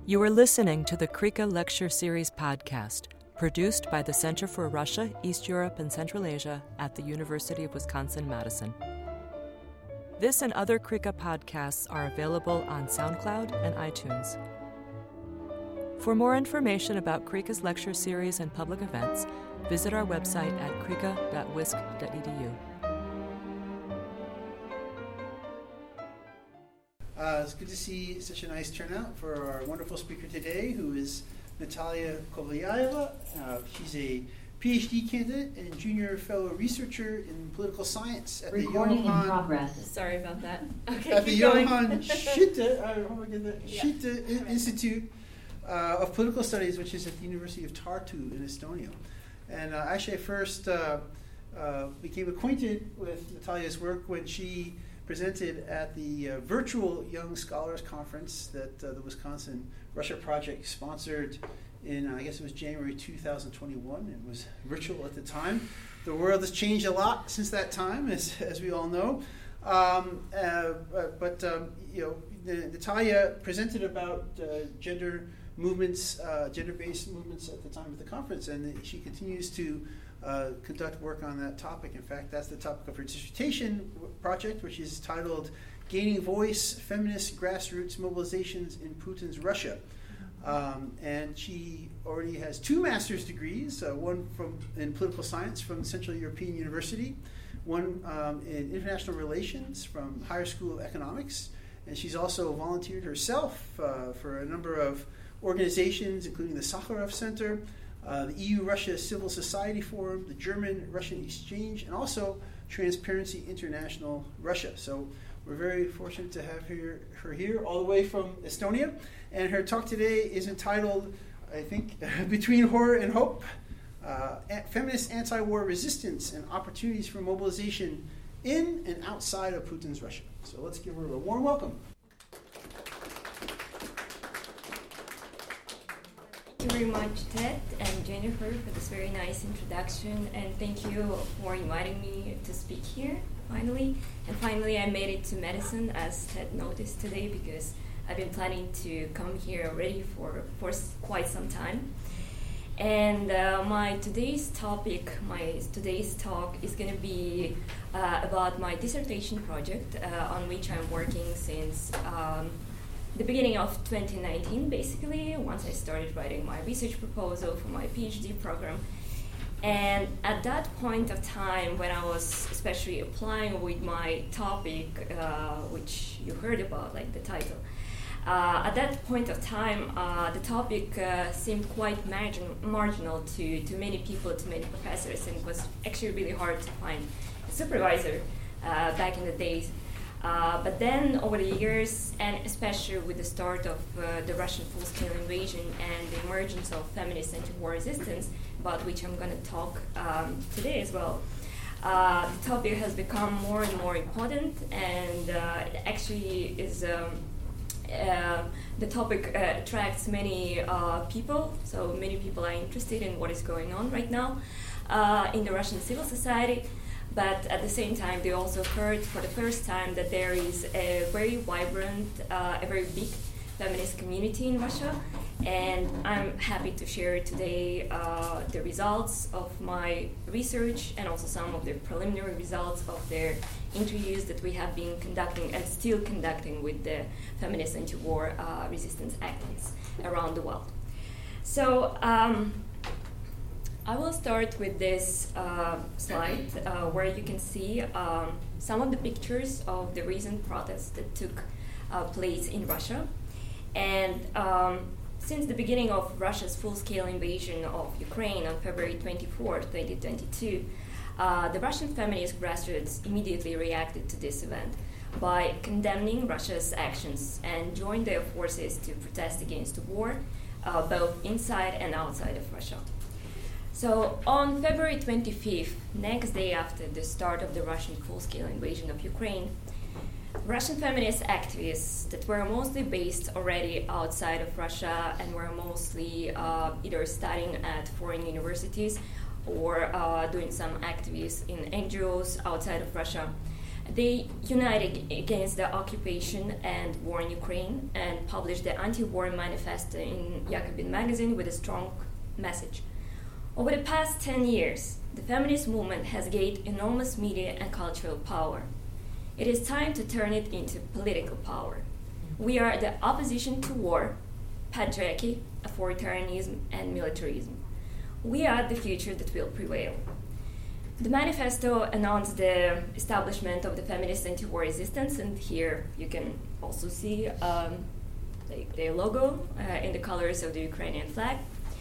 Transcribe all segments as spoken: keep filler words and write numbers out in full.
You are listening to the Krika Lecture Series podcast, produced by the Center for Russia, East Europe, and Central Asia at the University of Wisconsin-Madison. This and other Krika podcasts are available on SoundCloud and iTunes. For more information about Krika's lecture series and public events, visit our website at krika dot wisc dot e d u. Uh, it's good to see such a nice turnout for our wonderful speaker today, who is Natalia Kovalyeva. Uh, she's a PhD candidate and junior fellow researcher in political science at Recording the Johann. in progress. Sorry about that. Okay, at the keep going. Johann Schitte, uh, how do I get that? Yeah. Schitte In- Institute uh, of Political Studies, which is at the University of Tartu in Estonia. And uh, actually, I first uh, uh, became acquainted with Natalia's work when she presented at the uh, virtual Young Scholars Conference that uh, the Wisconsin Russia Project sponsored in, uh, I guess it was January two thousand twenty-one. It was virtual at the time. The world has changed a lot since that time, as, as we all know. Um, uh, but, um, you know, Natalia presented about uh, gender movements, uh, gender-based movements at the time of the conference, and she continues to Uh, conduct work on that topic. In fact, that's the topic of her dissertation project, which is titled Gaining Voice, Feminist Grassroots Mobilizations in Putin's Russia. Um, and she already has two master's degrees, uh, one from in political science from Central European University, one um, in international relations from Higher School of Economics, and she's also volunteered herself uh, for a number of organizations, including the Sakharov Center, Uh, the E U-Russia Civil Society Forum, the German-Russian Exchange, and also Transparency International Russia. So we're very fortunate to have her, her here all the way from Estonia. And her talk today is entitled, I think, Between Horror and Hope, uh, Feminist Anti-War Resistance and Opportunities for Mobilization in and Outside of Putin's Russia. So let's give her a warm welcome. Thank you very much, Ted and Jennifer, for this very nice introduction, and thank you for inviting me to speak here, finally. And finally, I made it to Madison, as Ted noticed today, because I've been planning to come here already for, for quite some time. And uh, my today's topic, my today's talk is going to be uh, about my dissertation project, uh, on which I'm working since um, the beginning of twenty nineteen, basically, once I started writing my research proposal for my PhD program. And at that point of time, when I was especially applying with my topic, uh, which you heard about, like the title, uh, at that point of time, uh, the topic uh, seemed quite margin- marginal to, to many people, to many professors, and it was actually really hard to find a supervisor uh, back in the days. Uh, but then, over the years, and especially with the start of uh, the Russian full-scale invasion and the emergence of feminist anti-war resistance, about which I'm going to talk um, today as well, uh, the topic has become more and more important, and uh, it actually is um, uh, the topic uh, attracts many uh, people. So many people are interested in what is going on right now uh, in the Russian civil society. But at the same time, they also heard for the first time that there is a very vibrant, uh, a very big feminist community in Russia. And I'm happy to share today uh, the results of my research and also some of the preliminary results of their interviews that we have been conducting and still conducting with the feminist anti-war uh, resistance activists around the world. So, um, I will start with this uh, slide uh, where you can see um, some of the pictures of the recent protests that took uh, place in Russia. And um, since the beginning of Russia's full-scale invasion of Ukraine on February twenty-fourth, twenty twenty-two, uh, the Russian feminist grassroots immediately reacted to this event by condemning Russia's actions and joined their forces to protest against the war, uh, both inside and outside of Russia. So on February twenty-fifth, next day after the start of the Russian full-scale invasion of Ukraine, Russian feminist activists that were mostly based already outside of Russia and were mostly uh, either studying at foreign universities or uh, doing some activities in N G Os outside of Russia, They united against the occupation and war in Ukraine and published the anti-war manifesto in Jacobin magazine with a strong message. Over the past ten years, the feminist movement has gained enormous media and cultural power. It is time to turn it into political power. We are the opposition to war, patriarchy, authoritarianism, and militarism. We are the future that will prevail. The manifesto announced the establishment of the feminist anti-war resistance, and here you can also see um, like their logo uh, in the colors of the Ukrainian flag.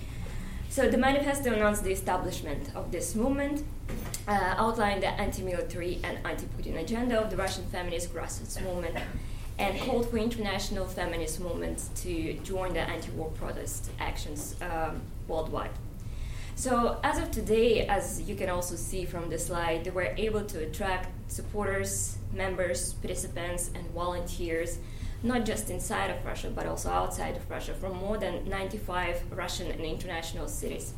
So the manifesto announced the establishment of this movement, uh, outlined the anti-military and anti-Putin agenda of the Russian feminist grassroots movement, and called for international feminist movements to join the anti-war protest actions um, worldwide. So as of today, as you can also see from the slide, they were able to attract supporters, members, participants, and volunteers, not just inside of Russia, but also outside of Russia, from more than ninety-five Russian and international cities.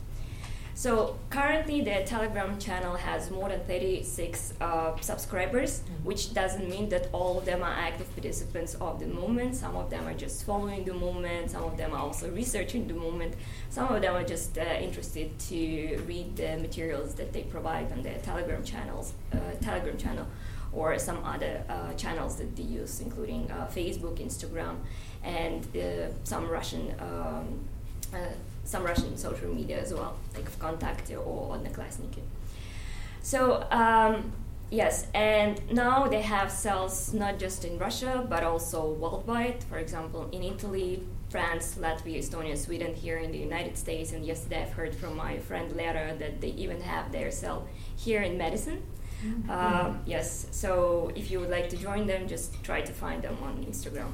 So currently the Telegram channel has more than thirty-six uh, subscribers, which doesn't mean that all of them are active participants of the movement. Some of them are just following the movement, some of them are also researching the movement, some of them are just uh, interested to read the materials that they provide on their Telegram channels, uh, Telegram channel, or some other uh, channels that they use, including uh, Facebook, Instagram, and uh, some Russian um, uh, some Russian social media as well, like Vkontakte or Odnoklassniki. So um, yes, and now they have cells not just in Russia, but also worldwide. For example, in Italy, France, Latvia, Estonia, Sweden, here in the United States, and yesterday I've heard from my friend Lera that they even have their cell here in Madison. Mm-hmm. Uh, yes, so if you would like to join them, just try to find them on Instagram.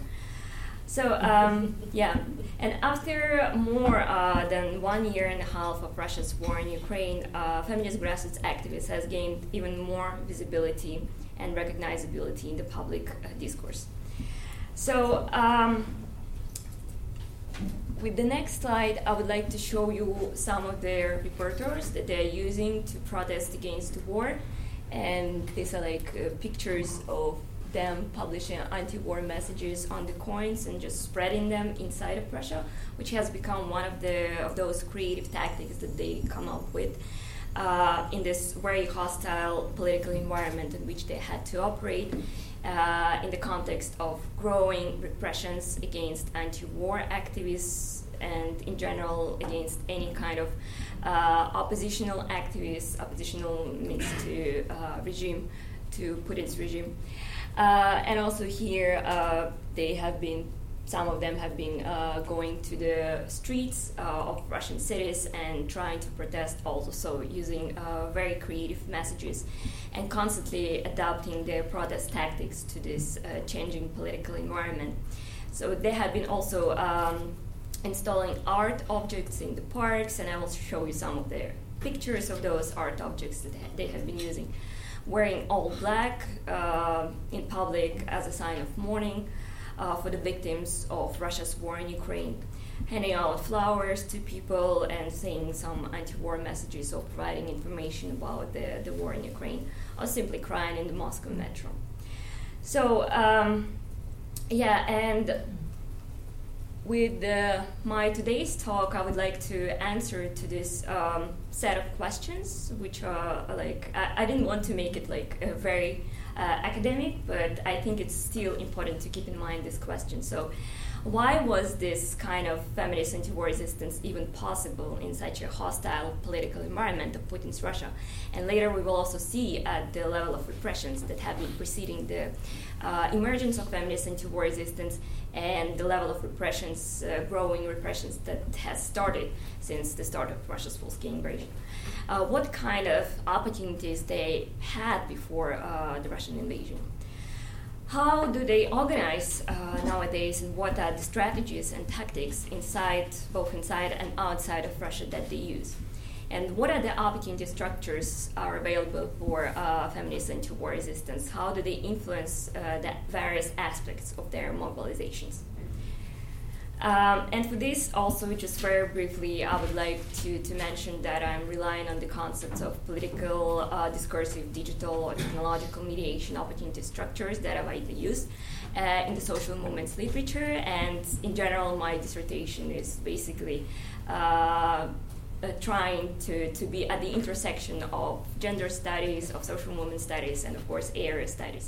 So um, yeah, and after more uh, than one year and a half of Russia's war in Ukraine, uh, feminist grassroots activists has gained even more visibility and recognizability in the public uh, discourse. So um, with the next slide, I would like to show you some of their repertoires that they're using to protest against the war, and these are like uh, pictures of them publishing anti-war messages on the coins and just spreading them inside of Russia, which has become one of the of those creative tactics that they come up with uh, in this very hostile political environment in which they had to operate uh, in the context of growing repressions against anti-war activists and in general against any kind of uh, oppositional activists. Oppositional means to uh, regime, to Putin's regime. Uh, and also here, uh, they have been, some of them have been uh, going to the streets uh, of Russian cities and trying to protest, also using uh, very creative messages and constantly adapting their protest tactics to this uh, changing political environment. So they have been also um, installing art objects in the parks, and I will show you some of their pictures of those art objects that they have been using. Wearing all black uh, in public as a sign of mourning uh, for the victims of Russia's war in Ukraine, handing out flowers to people and saying some anti-war messages or providing information about the, the war in Ukraine, or simply crying in the Moscow metro. So, um, yeah, and with uh, my today's talk, I would like to answer to this um, set of questions, which are like, I, I didn't want to make it like a very uh, academic, but I think it's still important to keep in mind this question. So why was this kind of feminist anti-war resistance even possible in such a hostile political environment of Putin's Russia? And later we will also see at the level of repressions that have been preceding the uh, emergence of feminist anti-war resistance and the level of repressions, uh, growing repressions that has started since the start of Russia's full-scale invasion. Uh, what kind of opportunities they had before uh, the Russian invasion? How do they organize uh, nowadays, and what are the strategies and tactics inside, both inside and outside of Russia that they use? And what are the opportunity structures are available for uh, feminist anti-war resistance? How do they influence uh, the various aspects of their mobilizations? Um, and for this also, just very briefly, I would like to, to mention that I'm relying on the concepts of political, uh, discursive, digital, or technological mediation opportunity structures that are widely used uh, in the social movements literature. And in general, my dissertation is basically uh, uh, trying to, to be at the intersection of gender studies, of social movement studies, and of course, area studies.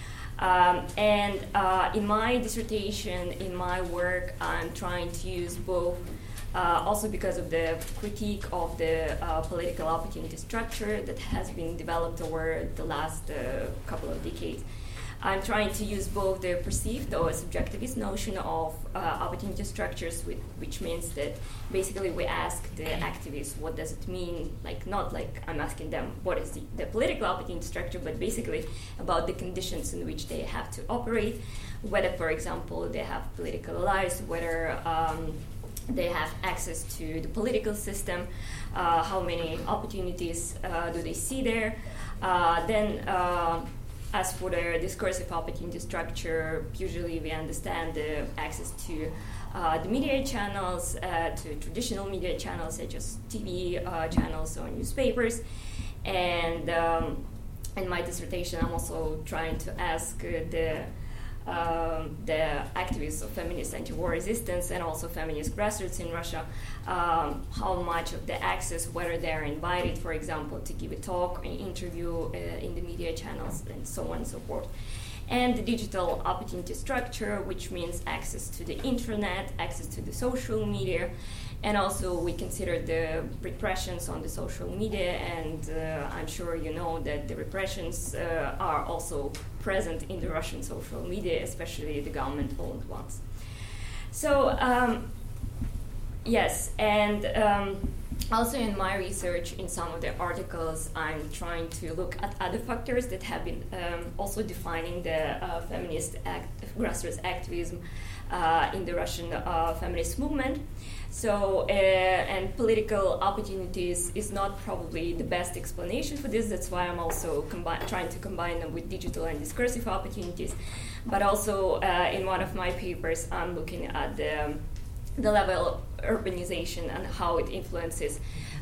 Um, and uh, in my dissertation, in my work, I'm trying to use both, uh, also because of the critique of the uh, political opportunity structure that has been developed over the last uh, couple of decades. I'm trying to use both the perceived or subjectivist notion of uh, opportunity structures, with, which means that basically we ask the activists, what does it mean? Like, not like I'm asking them what is the, the political opportunity structure, but basically about the conditions in which they have to operate, whether, for example, they have political lives, whether um, they have access to the political system, uh, how many opportunities uh, do they see there. Uh, then. Uh, As for the discursive opportunity structure, usually we understand the access to uh, the media channels, uh, to traditional media channels such as T V uh, channels or newspapers. And um, in my dissertation, I'm also trying to ask uh, the Um, the activists of feminist anti-war resistance and also feminist grassroots in Russia, um, how much of the access, whether they're invited, for example, to give a talk, an interview uh, in the media channels, and so on and so forth. And the digital opportunity structure, which means access to the internet, access to the social media, and also we consider the repressions on the social media, and uh, I'm sure you know that the repressions uh, are also present in the Russian social media, especially the government-owned ones. So, um, yes, and um, also in my research, in some of the articles, I'm trying to look at other factors that have been um, also defining the uh, feminist act, grassroots activism uh, in the Russian uh, feminist movement. So, uh, and political opportunities is not probably the best explanation for this. That's why I'm also combi- trying to combine them with digital and discursive opportunities. But also, uh, in one of my papers, I'm looking at the, the level of urbanization and how it influences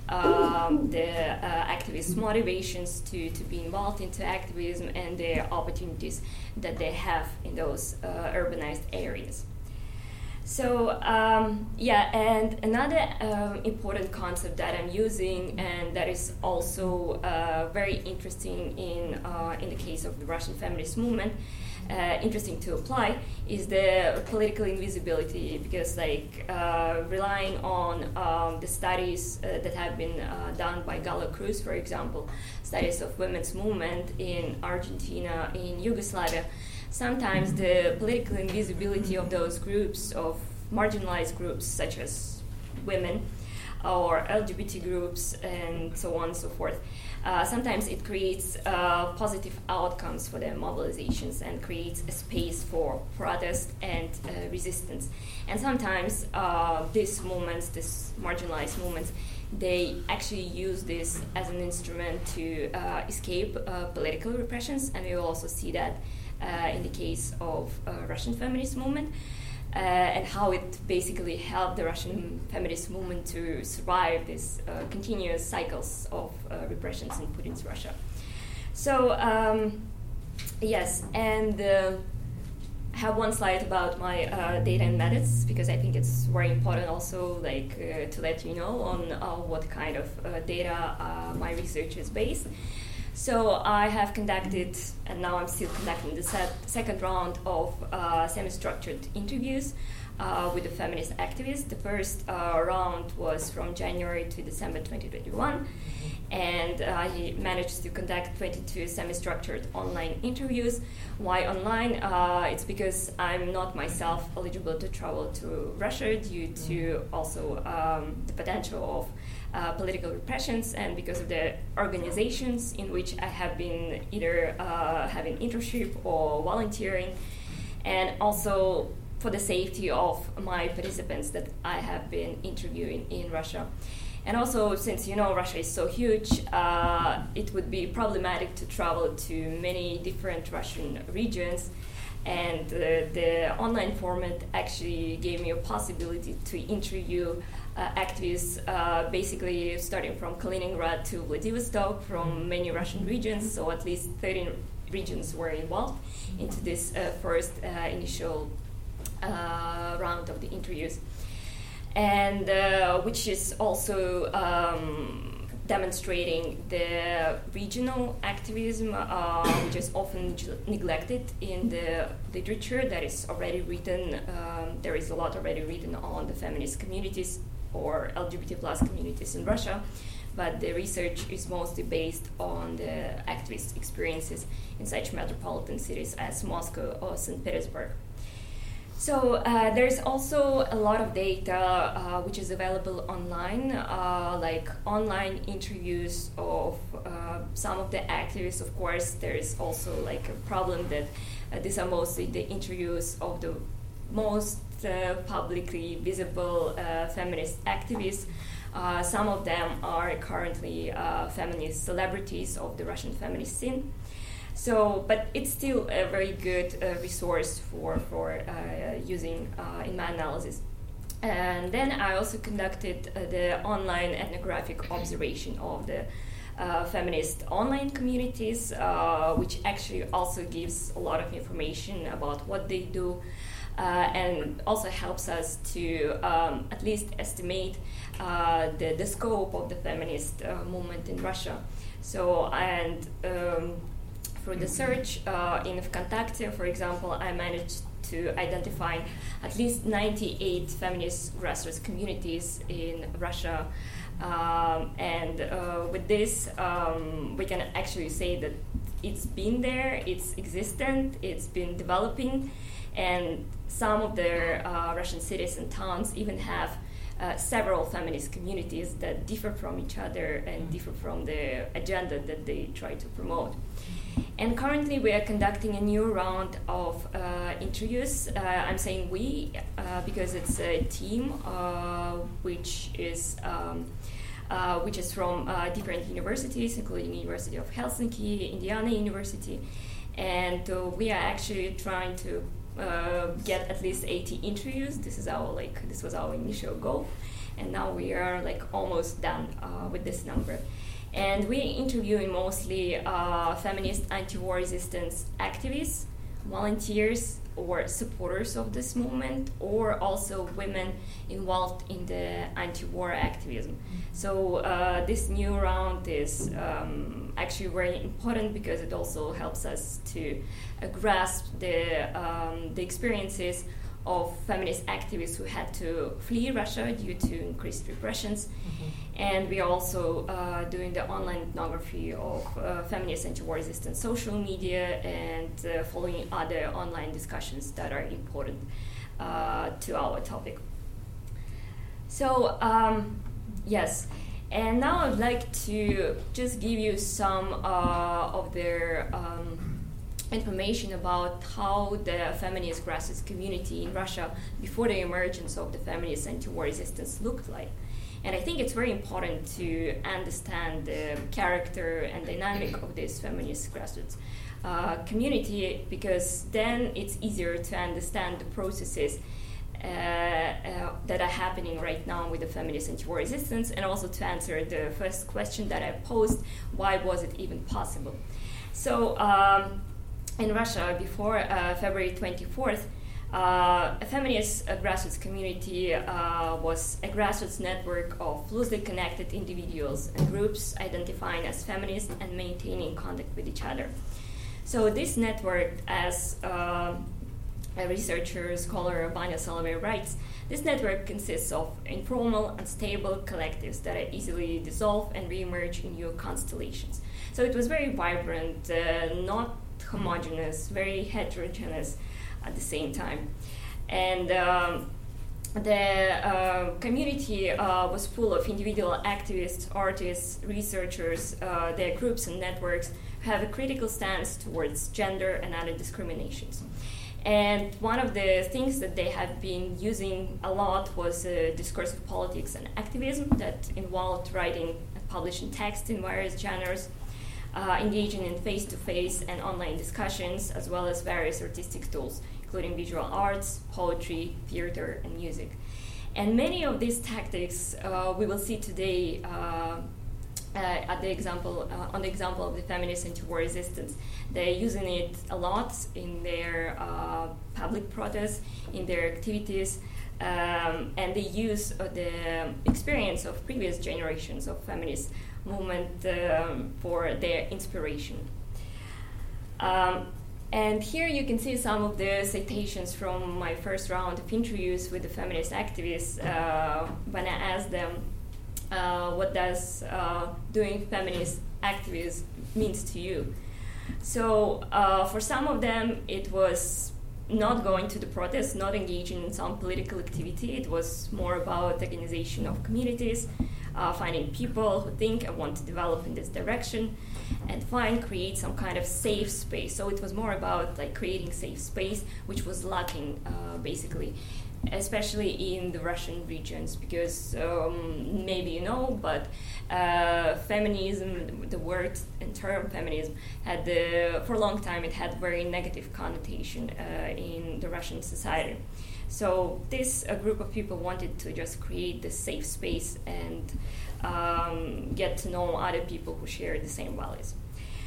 um, the uh, activists' motivations to, to be involved into activism and the opportunities that they have in those uh, urbanized areas. So, um, yeah, and another um, important concept that I'm using, and that is also uh, very interesting in, uh, in the case of the Russian feminist movement, uh, interesting to apply, is the political invisibility, because like uh, relying on um, the studies uh, that have been uh, done by Gala Cruz, for example, studies of women's movement in Argentina, in Yugoslavia, sometimes the political invisibility of those groups, of marginalized groups such as women or L G B T groups and so on and so forth, uh, sometimes it creates uh, positive outcomes for their mobilizations and creates a space for protest and uh, resistance. And sometimes uh, these movements, these marginalized movements, they actually use this as an instrument to uh, escape uh, political repressions, and we will also see that Uh, in the case of uh, Russian feminist movement, uh, and how it basically helped the Russian feminist movement to survive these uh, continuous cycles of uh, repressions in Putin's Russia. So, um, yes, and uh, I have one slide about my uh, data and methods, because I think it's very important also, like uh, to let you know on uh, what kind of uh, data uh, my research is based. So I have conducted, and now I'm still conducting the set, second round of uh, semi-structured interviews uh, with the feminist activists. The first uh, round was from January to December twenty twenty-one, and I managed to conduct twenty-two semi-structured online interviews. Why online? Uh, it's because I'm not myself eligible to travel to Russia due to also um, the potential of Uh, political repressions, and because of the organizations in which I have been either uh, having internship or volunteering, and also for the safety of my participants that I have been interviewing in Russia. And also, since you know Russia is so huge, uh, it would be problematic to travel to many different Russian regions, And uh, the online format actually gave me a possibility to interview uh, activists, uh, basically starting from Kaliningrad to Vladivostok, from many Russian regions, so at least thirteen regions were involved into this uh, first uh, initial uh, round of the interviews. And uh, which is also um, demonstrating the regional activism, uh, which is often neglected in the literature that is already written. Um, there is a lot already written on the feminist communities or L G B T plus communities in Russia, but the research is mostly based on the activist experiences in such metropolitan cities as Moscow or Saint Petersburg. So uh, there's also a lot of data uh, which is available online, uh, like online interviews of uh, some of the activists. Of course, there is also like a problem that uh, these are mostly the interviews of the most uh, publicly visible uh, feminist activists. Uh, some of them are currently uh, feminist celebrities of the Russian feminist scene. So, but it's still a very good uh, resource for, for uh, using uh, in my analysis. And then I also conducted uh, the online ethnographic observation of the uh, feminist online communities, uh, which actually also gives a lot of information about what they do, uh, and also helps us to um, at least estimate uh, the, the scope of the feminist uh, movement in Russia. So, and um, through the search uh, in Vkontakte, for example, I managed to identify at least ninety-eight feminist grassroots communities in Russia. Um, and uh, with this, um, we can actually say that it's been there, it's existent, it's been developing, and some of the uh, Russian cities and towns even have uh, several feminist communities that differ from each other and differ from the agenda that they try to promote. And currently we are conducting a new round of uh, interviews. Uh, I'm saying we uh, because it's a team uh, which is um, uh, which is from uh, different universities, including University of Helsinki, Indiana University, and uh, we are actually trying to uh, get at least eighty interviews. This is our like this was our initial goal, and now we are like almost done uh, with this number. And we're interviewing mostly uh, feminist anti-war resistance activists, volunteers, or supporters of this movement, or also women involved in the anti-war activism. So uh, this new round is um, actually very important because it also helps us to uh, grasp the, um, the experiences of feminist activists who had to flee Russia due to increased repressions. Mm-hmm. And we are also uh, doing the online ethnography of uh, feminist anti-war resistance social media and uh, following other online discussions that are important uh, to our topic. So, um, yes. And now I'd like to just give you some uh, of their um, information about how the feminist grassroots community in Russia before the emergence of the feminist anti-war resistance looked like. And I think it's very important to understand the character and dynamic of this feminist grassroots uh, community, because then it's easier to understand the processes uh, uh, that are happening right now with the feminist anti-war resistance, and also to answer the first question that I posed, why was it even possible? So um, in Russia, before uh, February twenty-fourth, Uh, a feminist uh, grassroots community uh, was a grassroots network of loosely connected individuals and groups identifying as feminist and maintaining contact with each other. So this network, as uh, a researcher, scholar Vanya Solovey writes, this network consists of informal, unstable collectives that are easily dissolve and reemerge in new constellations. So it was very vibrant, uh, not homogeneous, very heterogeneous at the same time. And um, the uh, community uh, was full of individual activists, artists, researchers, uh, their groups and networks have a critical stance towards gender and other discriminations. And one of the things that they have been using a lot was uh, discursive politics and activism that involved writing and publishing text in various genres. uh, engaging in face-to-face and online discussions, as well as various artistic tools, including visual arts, poetry, theater, and music. And many of these tactics uh, we will see today uh, uh, at the example, uh, on the example of the feminist anti-war resistance. They're using it a lot in their uh, public protests, in their activities, um, and they use uh, the experience of previous generations of feminist movement um, for their inspiration. Um, And here you can see some of the citations from my first round of interviews with the feminist activists uh, when I asked them uh, what does uh, doing feminist activism means to you. So uh, for some of them it was not going to the protests, not engaging in some political activity. It was more about organization of communities, uh, finding people who think and want to develop in this direction, and find, create some kind of safe space. So it was more about like creating safe space, which was lacking uh, basically, especially in the Russian regions, because um, maybe you know, but uh, feminism, the word and term feminism, had the, for a long time it had very negative connotation uh, in the Russian society. So this a group of people wanted to just create this safe space and um, get to know other people who share the same values.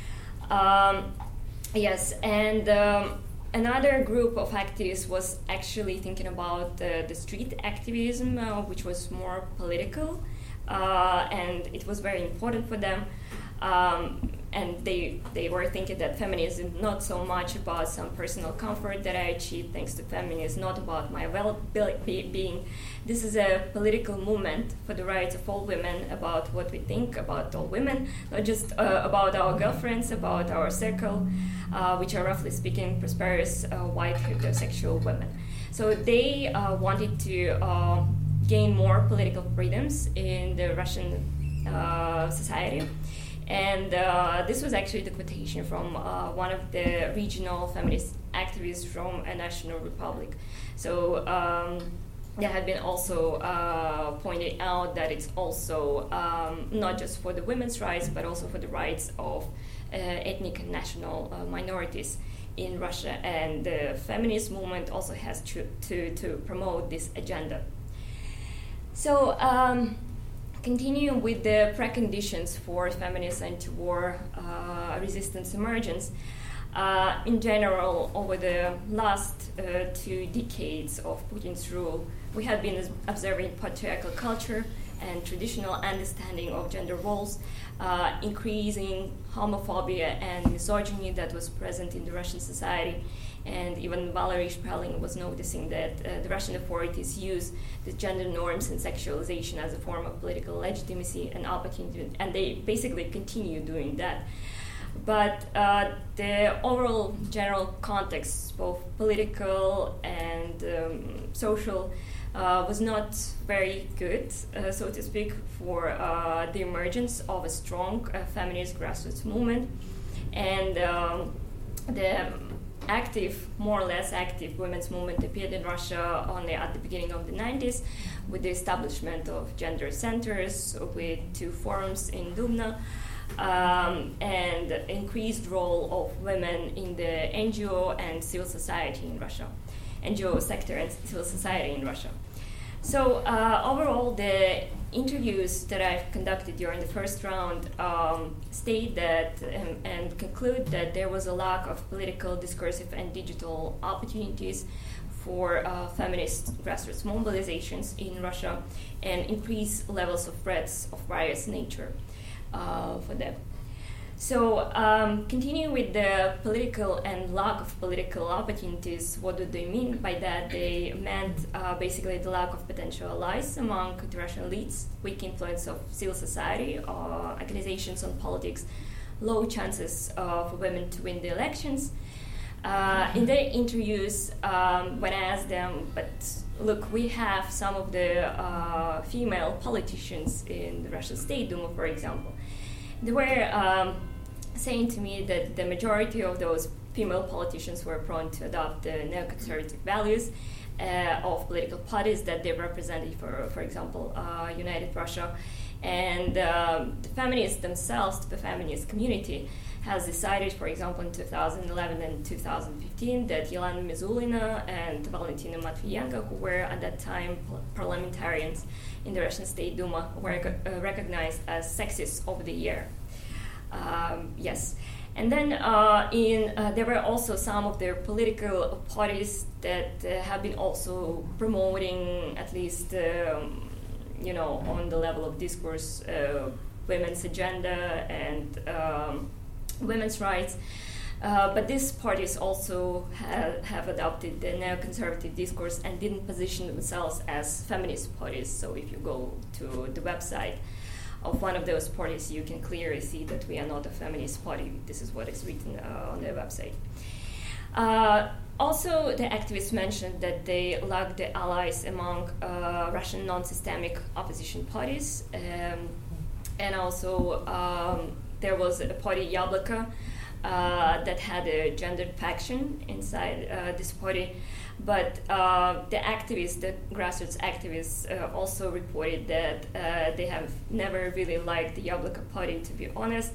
Um, yes, and um, another group of activists was actually thinking about uh, the street activism, uh, which was more political, uh, and it was very important for them. Um, and they they were thinking that feminism is not so much about some personal comfort that I achieved thanks to feminism, not about my well-being. This is a political movement for the rights of all women, about what we think about all women, not just uh, about our girlfriends, about our circle, uh, which are roughly speaking prosperous uh, white heterosexual women. So they uh, wanted to uh, gain more political freedoms in the Russian uh, society. And uh, this was actually the quotation from uh, one of the regional feminist activists from a national republic. So um, there had been also uh, pointed out that it's also um, not just for the women's rights, but also for the rights of uh, ethnic and national uh, minorities in Russia. And the feminist movement also has to, to, to promote this agenda. So, um, continuing with the preconditions for feminist anti-war uh, resistance emergence, uh, in general, over the last uh, two decades of Putin's rule, we have been observing patriarchal culture and traditional understanding of gender roles, uh, increasing homophobia and misogyny that was present in the Russian society. And even Valery Shprelin was noticing that uh, the Russian authorities use the gender norms and sexualization as a form of political legitimacy and opportunity, and they basically continue doing that. But uh, the overall general context, both political and um, social, uh, was not very good, uh, so to speak, for uh, the emergence of a strong uh, feminist grassroots movement. And um, the active, more or less active women's movement appeared in Russia only at the beginning of the nineties, with the establishment of gender centers, with two forums in Dubna, um, and increased role of women in the N G O and civil society in Russia, N G O sector and civil society in Russia. So uh, overall, the interviews that I've conducted during the first round um, state that um, and conclude that there was a lack of political, discursive, and digital opportunities for uh, feminist grassroots mobilizations in Russia, and increased levels of threats of various nature uh, for them. So, um, continuing with the political and lack of political opportunities, what do they mean by that? They meant uh, basically the lack of potential allies among the Russian elites, weak influence of civil society, uh, organizations on politics, low chances uh, for women to win the elections. Uh, in their interviews, um, when I asked them, but look, we have some of the uh, female politicians in the Russian State Duma, for example. They were um, saying to me that the majority of those female politicians were prone to adopt the neoconservative values uh, of political parties that they represented, for for example, uh, United Russia, And um, the feminists themselves, the feminist community, has decided, for example, in two thousand eleven and two thousand fifteen, that Yelena Mizulina and Valentina Matvienko, who were at that time parliamentarians in the Russian State Duma, were uh, recognized as sexists of the year. Um, yes. And then uh, in uh, there were also some of their political parties that uh, have been also promoting, at least um, you know, on the level of discourse, uh, women's agenda and um, women's rights. Uh, but these parties also have, have adopted the neoconservative discourse and didn't position themselves as feminist parties. So if you go to the website of one of those parties, you can clearly see that we are not a feminist party. This is what is written uh, on their website. Uh, also, the activists mentioned that they lack the allies among uh, Russian non-systemic opposition parties. Um, and also, um, there was a party, Yabloko, uh, that had a gendered faction inside uh, this party. But uh, the activists, the grassroots activists, uh, also reported that uh, they have never really liked the Yabloko party, to be honest,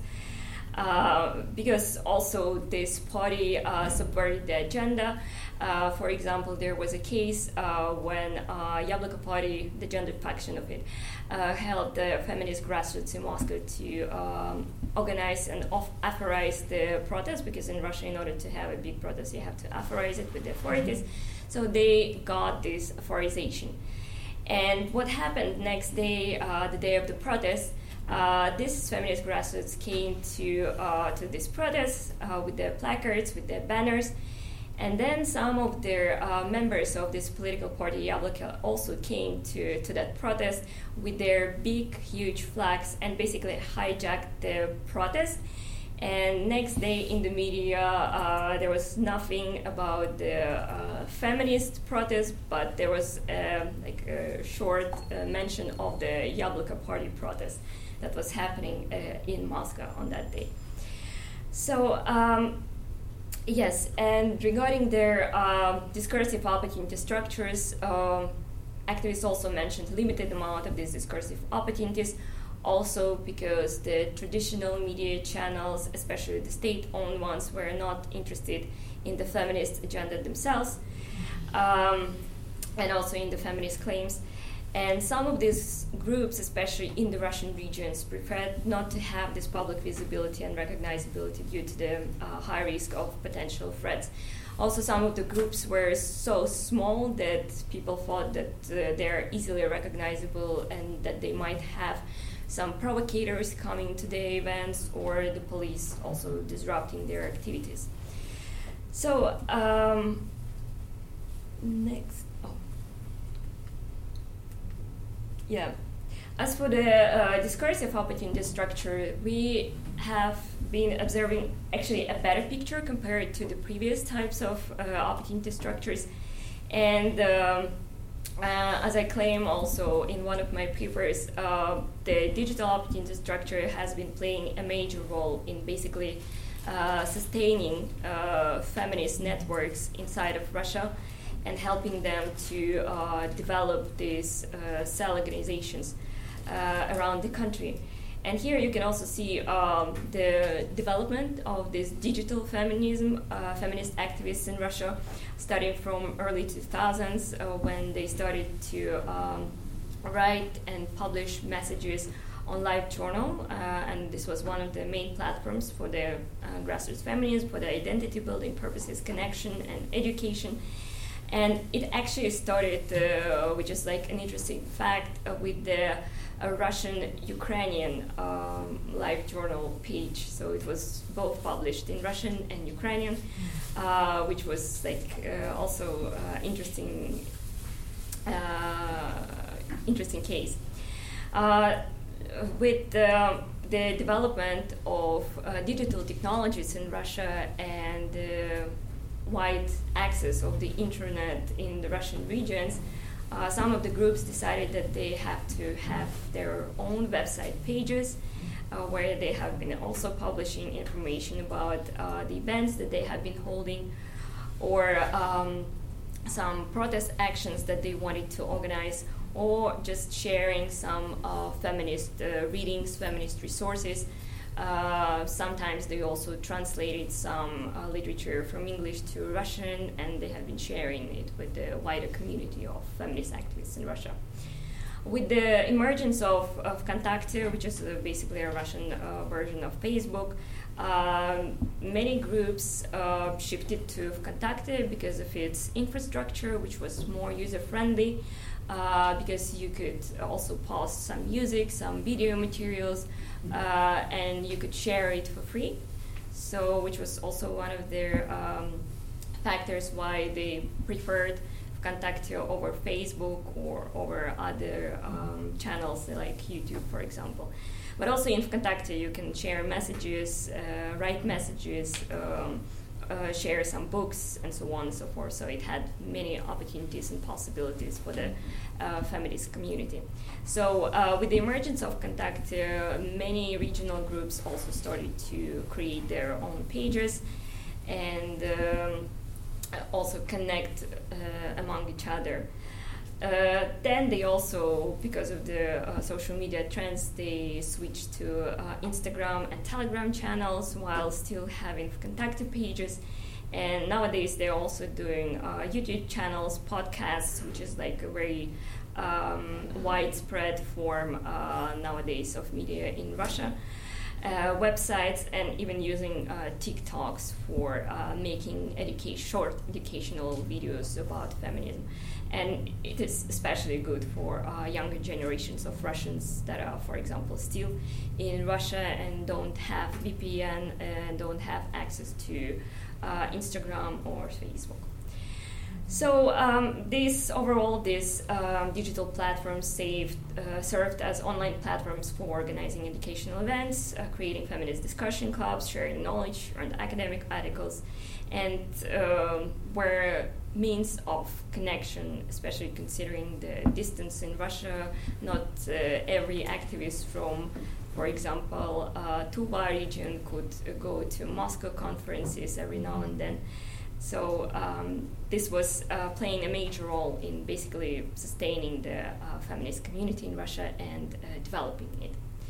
uh, because also this party uh, subverted the agenda. Uh, for example, there was a case uh, when uh, Yabloko party, the gendered faction of it, uh, held the feminist grassroots in Moscow to um, organize and off- authorize the protest, because in Russia, in order to have a big protest, you have to authorize it with the authorities. Mm-hmm. So they got this authorization. And what happened next day, uh, the day of the protest, uh, this feminist grassroots came to uh, to this protest uh, with their placards, with their banners. And then some of their uh, members of this political party, Yabloko, also came to, to that protest with their big, huge flags and basically hijacked the protest. And next day in the media, uh, there was nothing about the uh, feminist protest, but there was uh, like a short uh, mention of the Yabloko party protest that was happening uh, in Moscow on that day. So, um, yes, and regarding their uh, discursive opportunity structures, uh, activists also mentioned limited amount of these discursive opportunities. Also because the traditional media channels, especially the state-owned ones, were not interested in the feminist agenda themselves, um, and also in the feminist claims. And some of these groups, especially in the Russian regions, preferred not to have this public visibility and recognizability due to the uh, high risk of potential threats. Also, some of the groups were so small that people thought that uh, they're easily recognizable and that they might have some provocators coming to the events, or the police also disrupting their activities. So, um, next, oh. Yeah. As for the uh, discursive opportunity structure, we have been observing actually a better picture compared to the previous types of uh, opportunity structures. And um, Uh, as I claim also in one of my papers, uh, the digital opportunity structure has been playing a major role in basically uh, sustaining uh, feminist networks inside of Russia and helping them to uh, develop these uh, cell organizations uh, around the country. And here you can also see um, the development of this digital feminism, uh, feminist activists in Russia, starting from early two thousands uh, when they started to um, write and publish messages on LiveJournal, uh, and this was one of the main platforms for the uh, grassroots feminism, for the identity building purposes, connection and education. And it actually started, uh, which is like an interesting fact, uh, with the a Russian-Ukrainian um, LiveJournal page. So it was both published in Russian and Ukrainian, uh, which was like uh, also uh, interesting, uh, interesting case. Uh, with the, the development of uh, digital technologies in Russia and the wide access of the internet in the Russian regions, Uh, some of the groups decided that they have to have their own website pages uh, where they have been also publishing information about uh, the events that they have been holding, or um, some protest actions that they wanted to organize, or just sharing some uh, feminist uh, readings, feminist resources. Uh, sometimes they also translated some uh, literature from English to Russian, and they have been sharing it with the wider community of feminist activists in Russia. With the emergence of, of Kontakte, which is uh, basically a Russian uh, version of Facebook, uh, many groups uh, shifted to Kontakte because of its infrastructure, which was more user-friendly, uh, because you could also post some music, some video materials, uh, and you could share it for free. So, which was also one of their um, factors why they preferred Kontakte over Facebook or over other um, channels like YouTube, for example. But also in Kontakte you can share messages, uh, write messages, um, uh, share some books, and so on and so forth. So it had many opportunities and possibilities for the uh, feminist community. So uh, with the emergence of Kontakte, many regional groups also started to create their own pages and um, also connect uh, among each other. Uh, then they also, because of the uh, social media trends, they switched to uh, Instagram and Telegram channels while still having Kontakte pages. And nowadays they're also doing uh, YouTube channels, podcasts, which is like a very um, widespread form uh, nowadays of media in Russia. Uh, websites, and even using uh, TikToks for uh, making education, short educational videos about feminism. And it is especially good for uh, younger generations of Russians that are, for example, still in Russia and don't have V P N and don't have access to uh, Instagram or Facebook. So um, this overall, these um, digital platforms saved, uh, served as online platforms for organizing educational events, uh, creating feminist discussion clubs, sharing knowledge and academic articles, and um, were means of connection, especially considering the distance in Russia. Not uh, every activist from, for example, uh, Tuva region could uh, go to Moscow conferences every now and then. So um, this was uh, playing a major role in basically sustaining the uh, feminist community in Russia and uh, developing it.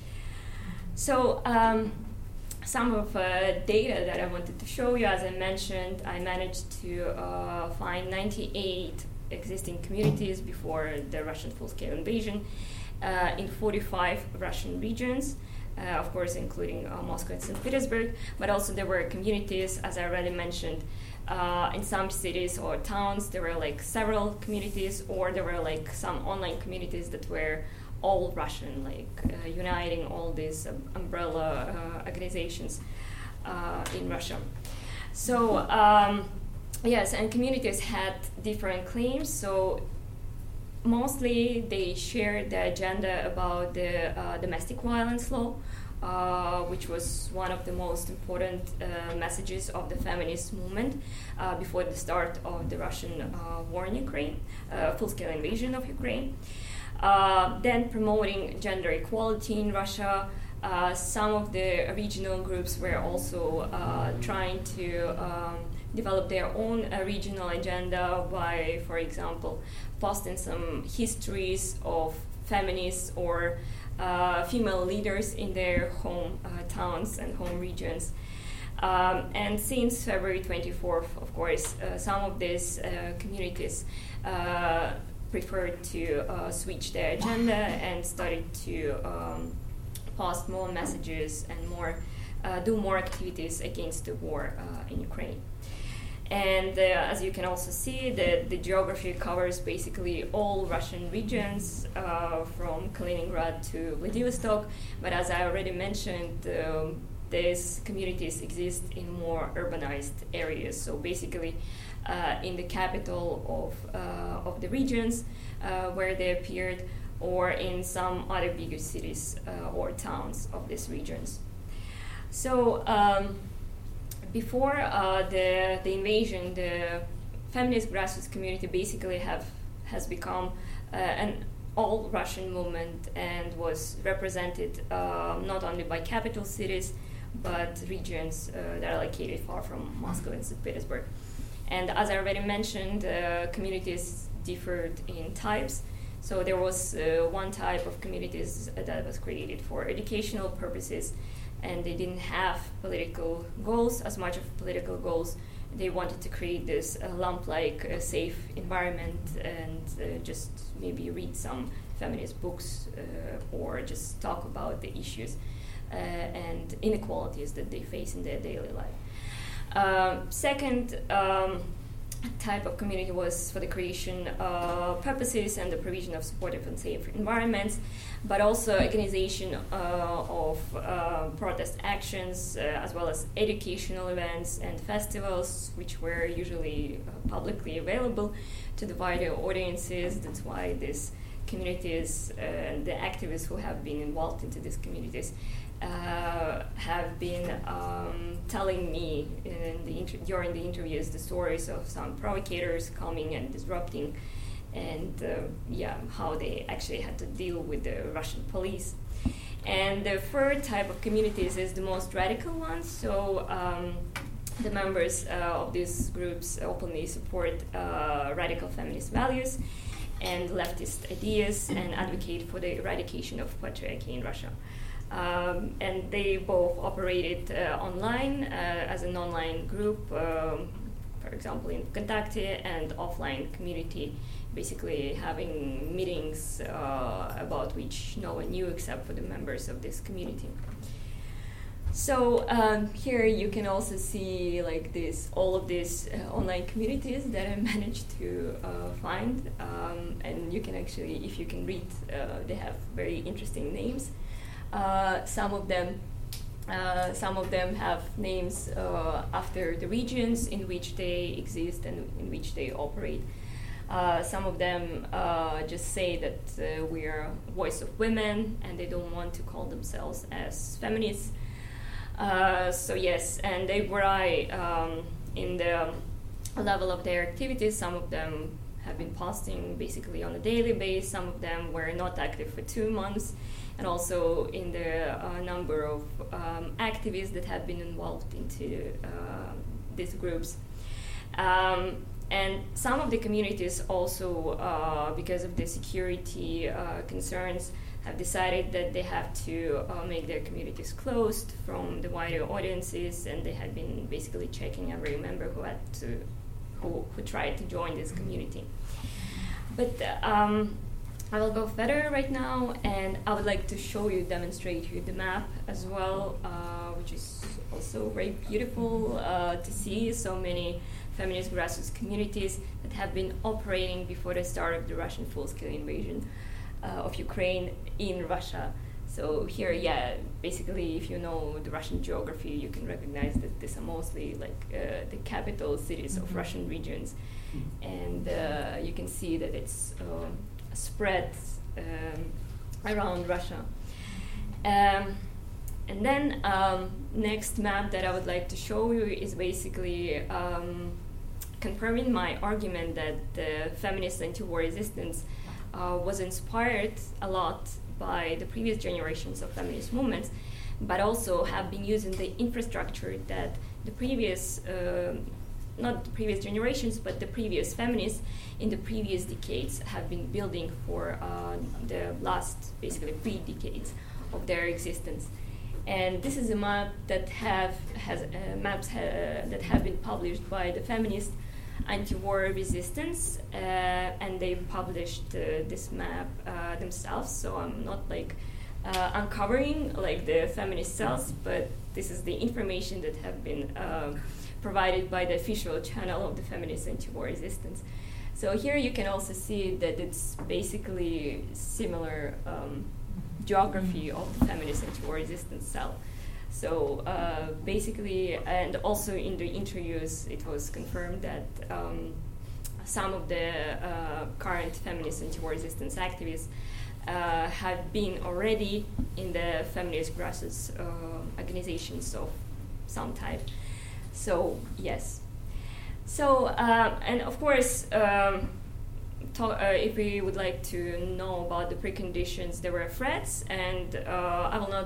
So um, some of uh, data that I wanted to show you, as I mentioned, I managed to uh, find ninety-eight existing communities before the Russian full-scale invasion uh, in forty-five Russian regions. Uh, of course, including uh, Moscow and Saint Petersburg, but also there were communities, as I already mentioned, uh, in some cities or towns. There were like several communities, or there were like some online communities that were all Russian, like uh, uniting all these uh, umbrella uh, organizations uh, in Russia. So um, yes, and communities had different claims. So mostly they shared the agenda about the uh, domestic violence law, uh, which was one of the most important uh, messages of the feminist movement uh, before the start of the Russian uh, war in Ukraine, uh, full-scale invasion of Ukraine. Uh, then promoting gender equality in Russia. Uh, some of the regional groups were also uh, trying to um, develop their own uh, regional agenda by, for example, posting some histories of feminists or uh, female leaders in their home uh, towns and home regions. Um, and since February twenty-fourth, of course, uh, some of these uh, communities uh, preferred to uh, switch their agenda and started to um, post more messages and more uh, do more activities against the war uh, in Ukraine. And uh, as you can also see, the, the geography covers basically all Russian regions uh, from Kaliningrad to Vladivostok. But as I already mentioned, um, these communities exist in more urbanized areas. So basically, uh, in the capital of uh, of the regions uh, where they appeared, or in some other bigger cities uh, or towns of these regions. So. Um, Before uh, the, the invasion, the feminist grassroots community basically have has become uh, an all-Russian movement and was represented uh, not only by capital cities, but regions uh, that are located far from Moscow and Saint Petersburg. And as I already mentioned, uh, communities differed in types. So there was uh, one type of communities that was created for educational purposes, and they didn't have political goals, as much of political goals. They wanted to create this uh, lump-like uh, safe environment and uh, just maybe read some feminist books uh, or just talk about the issues uh, and inequalities that they face in their daily life. Uh, second um, type of community was for the creation uh, purposes and the provision of supportive and safe environments, but also organization uh, of uh, protest actions, uh, as well as educational events and festivals, which were usually uh, publicly available to the wider audiences. That's why these communities and uh, the activists who have been involved into these communities Uh, have been um, telling me in the inter- during the interviews the stories of some provocators coming and disrupting, and uh, yeah, how they actually had to deal with the Russian police. And the third type of communities is the most radical one. So um, the members uh, of these groups openly support uh, radical feminist values and leftist ideas and advocate for the eradication of patriarchy in Russia. Um, and they both operated uh, online uh, as an online group, um, for example, in Vkontakte, and offline community, basically having meetings uh, about which no one knew except for the members of this community. So um, here you can also see like this, all of these uh, online communities that I managed to uh, find, um, and you can actually, if you can read, uh, they have very interesting names. Uh, some of them, uh, some of them have names uh, after the regions in which they exist and in which they operate. Uh, some of them uh, just say that uh, we are voice of women, and they don't want to call themselves as feminists. Uh, so yes, and they vary um, in the level of their activities. Some of them have been posting basically on a daily basis. Some of them were not active for two months. And also in the uh, number of um, activists that have been involved into uh, these groups. Um, and some of the communities also, uh, because of the security uh, concerns, have decided that they have to uh, make their communities closed from the wider audiences, and they have been basically checking every member who had to, who, who tried to join this community. But um, I will go further right now, and I would like to show you, demonstrate you the map as well, uh, which is also very beautiful uh, to see so many feminist grassroots communities that have been operating before the start of the Russian full-scale invasion uh, of Ukraine in Russia. So here, yeah, basically, if you know the Russian geography, you can recognize that these are mostly like uh, the capital cities of Russian regions, and uh, you can see that it's uh, spread um, around Russia. Um, and then um, next map that I would like to show you is basically um, confirming my argument that the feminist anti-war resistance uh, was inspired a lot by the previous generations of feminist movements, but also have been using the infrastructure that the previous uh, not the previous generations, but the previous feminists in the previous decades have been building for uh, the last, basically, three decades of their existence. And this is a map that have has uh, maps ha that have been published by the feminist anti-war resistance, uh, and they published uh, this map uh, themselves. So I'm not like uh, uncovering like the feminist cells, but this is the information that have been Uh, provided by the official channel of the feminist anti-war resistance. So here you can also see that it's basically similar um, geography of the feminist anti-war resistance cell. So uh, basically, and also in the interviews, it was confirmed that um, some of the uh, current feminist anti-war resistance activists uh, have been already in the feminist grassroots uh, organizations of some type. So yes, so uh, and of course, um, talk, uh, if we would like to know about the preconditions, there were threats, and uh, I will not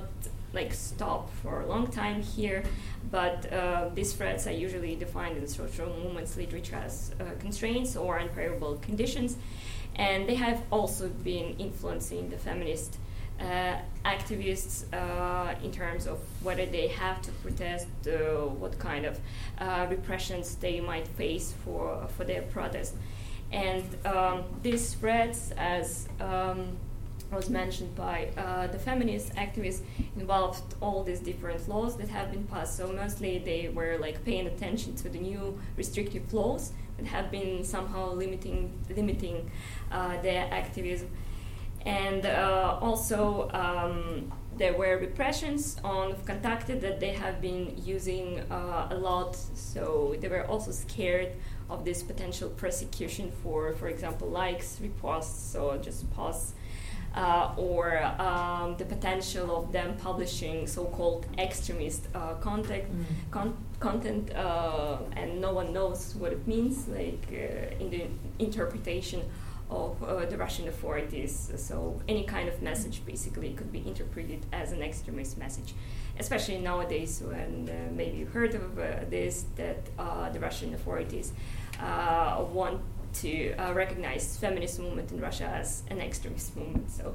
like stop for a long time here, but uh, these threats are usually defined in social movements literature as uh, constraints or unfavorable conditions, and they have also been influencing the feminist uh, activists uh, in terms of whether they have to protest, uh, what kind of uh, repressions they might face for for their protest. And um, these threats, as um, was mentioned by uh, the feminist activists, involved all these different laws that have been passed. So mostly they were like paying attention to the new restrictive laws that have been somehow limiting limiting uh, their activism. And uh, also um, there were repressions on Vkontakte that they have been using uh, a lot. So they were also scared of this potential persecution for, for example, likes, reposts, or just posts, uh, or um, the potential of them publishing so-called extremist uh, content, mm. con- content, uh, and no one knows what it means, like uh, in the interpretation of uh, the Russian authorities. So any kind of message basically could be interpreted as an extremist message, especially nowadays when uh, maybe you heard of uh, this, that uh, the Russian authorities uh, want to uh, recognize feminist movement in Russia as an extremist movement. So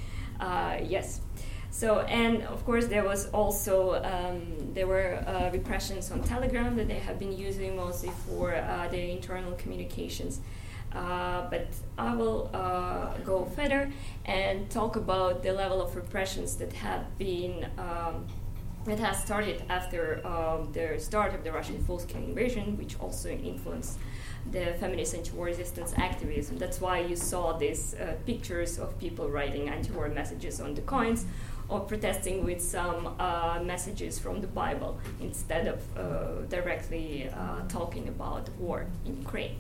uh, yes. So, and of course there was also, um, there were uh, repressions on Telegram that they have been using mostly for uh, their internal communications. Uh, but I will uh, go further and talk about the level of repressions that have been um, that has started after um, the start of the Russian full-scale invasion, which also influenced the feminist anti-war resistance activism. That's why you saw these uh, pictures of people writing anti-war messages on the coins, or protesting with some uh, messages from the Bible instead of uh, directly uh, talking about the war in Ukraine.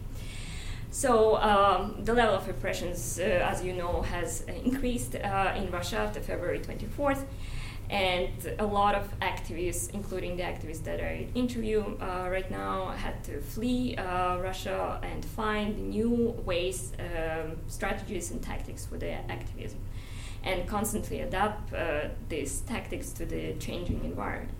So um, the level of repressions, uh, as you know, has uh, increased uh, in Russia after February twenty-fourth, and a lot of activists, including the activists that I interview uh, right now, had to flee uh, Russia and find new ways, um, strategies and tactics for their activism, and constantly adapt uh, these tactics to the changing environment.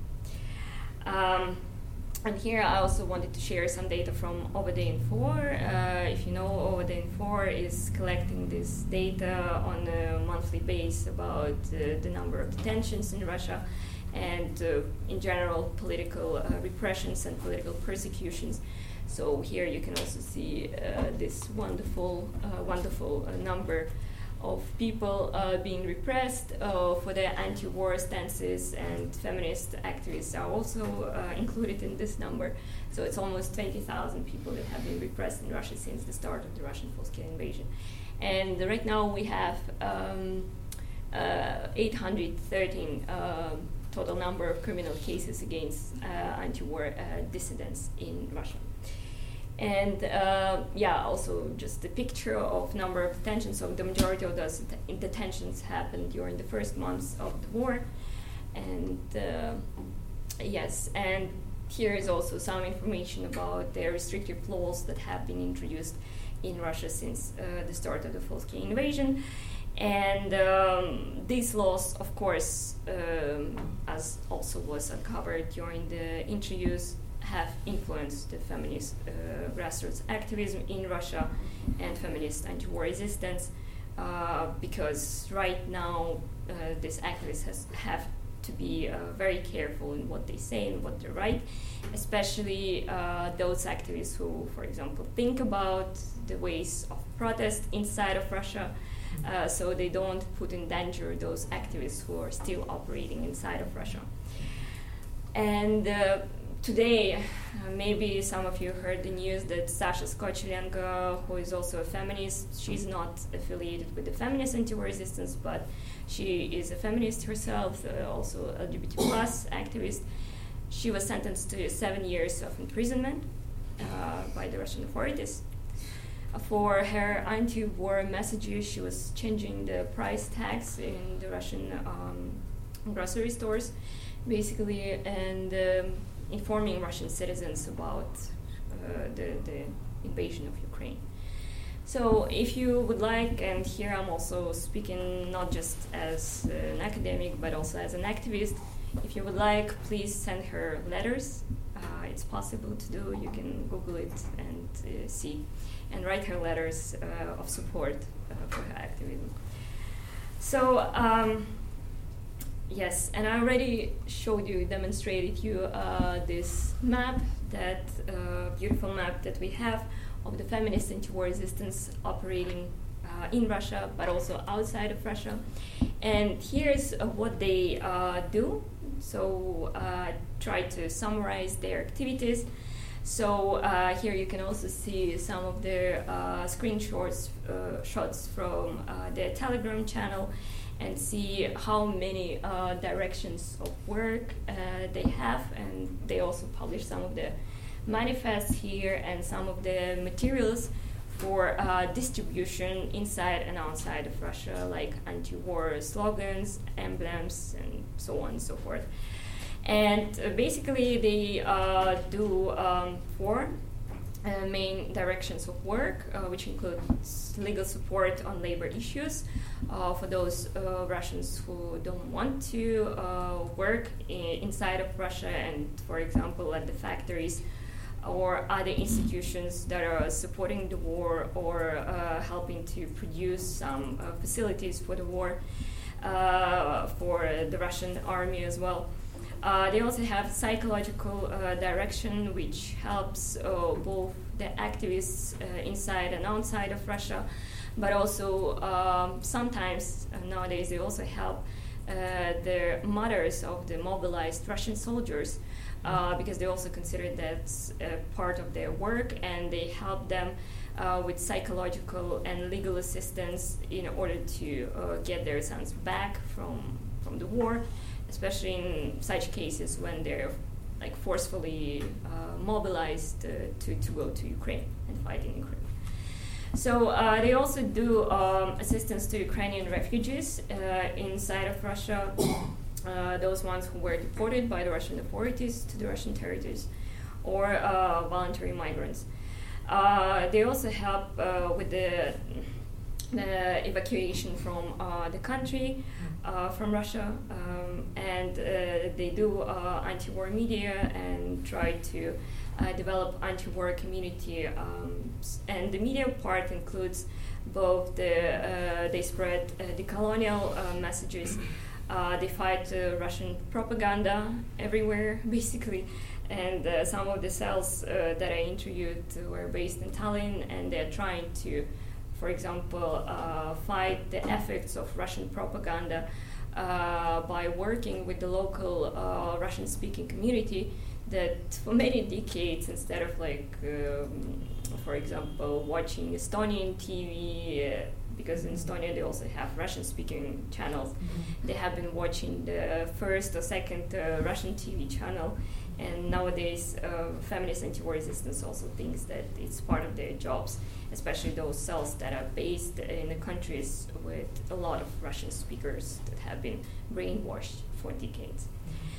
Um, And here I also wanted to share some data from Ovodainfo. Uh, if you know, Ovodainfo is collecting this data on a monthly basis about uh, the number of detentions in Russia and uh, in general political uh, repressions and political persecutions. So here you can also see uh, this wonderful, uh, wonderful uh, number of people uh, being repressed uh, for their anti-war stances, and feminist activists are also uh, included in this number. So it's almost twenty thousand people that have been repressed in Russia since the start of the Russian full-scale invasion. And right now we have um, uh, eight hundred thirteen uh, total number of criminal cases against uh, anti-war uh, dissidents in Russia. And uh, yeah, also just the picture of number of detentions. So the majority of those det- detentions happened during the first months of the war. And uh, yes, and here is also some information about the restrictive laws that have been introduced in Russia since uh, the start of the full-scale invasion. And um, these laws, of course, um, as also was uncovered during the interviews, have influenced the feminist uh, grassroots activism in Russia and feminist anti-war resistance, uh, because right now uh, these activists has, have to be uh, very careful in what they say and what they write, especially uh, those activists who, for example, think about the ways of protest inside of Russia, uh, so they don't put in danger those activists who are still operating inside of Russia. And uh, Today, uh, maybe some of you heard the news that Sasha Skochelenko, who is also a feminist, she's not affiliated with the feminist anti-war resistance, but she is a feminist herself, uh, also L G B T plus activist. She was sentenced to seven years of imprisonment uh, by the Russian authorities. Uh, for her anti-war messages, she was changing the price tags in the Russian um, grocery stores, basically, and um, informing Russian citizens about uh, the, the invasion of Ukraine. So if you would like, and here I'm also speaking not just as an academic but also as an activist, if you would like, please send her letters. Uh, it's possible to do. You can Google it and uh, see, and write her letters uh, of support uh, for her activism. So um, yes, and I already showed you, demonstrated you uh, this map, that uh, beautiful map that we have of the feminist anti-war resistance operating uh, in Russia, but also outside of Russia. And here's uh, what they uh, do. So uh, try to summarize their activities. So uh, here you can also see some of their uh, screenshots uh, shots from uh, their Telegram channel, and see how many uh, directions of work uh, they have. And they also publish some of the manifests here and some of the materials for uh, distribution inside and outside of Russia, like anti-war slogans, emblems, and so on and so forth. And uh, basically they uh, do um, four uh, main directions of work, uh, which include legal support on labor issues uh, for those uh, Russians who don't want to uh, work I- inside of Russia, and, for example, at the factories or other institutions that are supporting the war or uh, helping to produce some uh, facilities for the war, uh, for the Russian army as well. Uh, they also have psychological uh, direction, which helps uh, both the activists uh, inside and outside of Russia, but also um, sometimes uh, nowadays they also help uh, the mothers of the mobilized Russian soldiers, uh, because they also consider that uh, part of their work, and they help them uh, with psychological and legal assistance in order to uh, get their sons back from from the war, especially in such cases when they're like forcefully uh, mobilized uh, to, to go to Ukraine and fight in Ukraine. So uh, they also do um, assistance to Ukrainian refugees uh, inside of Russia, uh, those ones who were deported by the Russian authorities to the Russian territories, or uh, voluntary migrants. Uh, they also help uh, with the, the evacuation from uh, the country, Uh, from Russia, um, and uh, they do uh, anti-war media and try to uh, develop anti-war community. Um, and the media part includes both the uh, they spread uh, decolonial uh, messages. Uh, they fight uh, Russian propaganda everywhere, basically. And uh, some of the cells uh, that I interviewed were based in Tallinn, and they're trying to, for example, uh, fight the effects of Russian propaganda uh, by working with the local uh, Russian-speaking community that for many decades, instead of like, um, for example, watching Estonian T V, uh, because in Estonia they also have Russian-speaking channels, mm-hmm. they have been watching the first or second uh, Russian T V channel. And nowadays, uh, feminist anti-war resistance also thinks that it's part of their jobs, especially those cells that are based in the countries with a lot of Russian speakers that have been brainwashed for decades.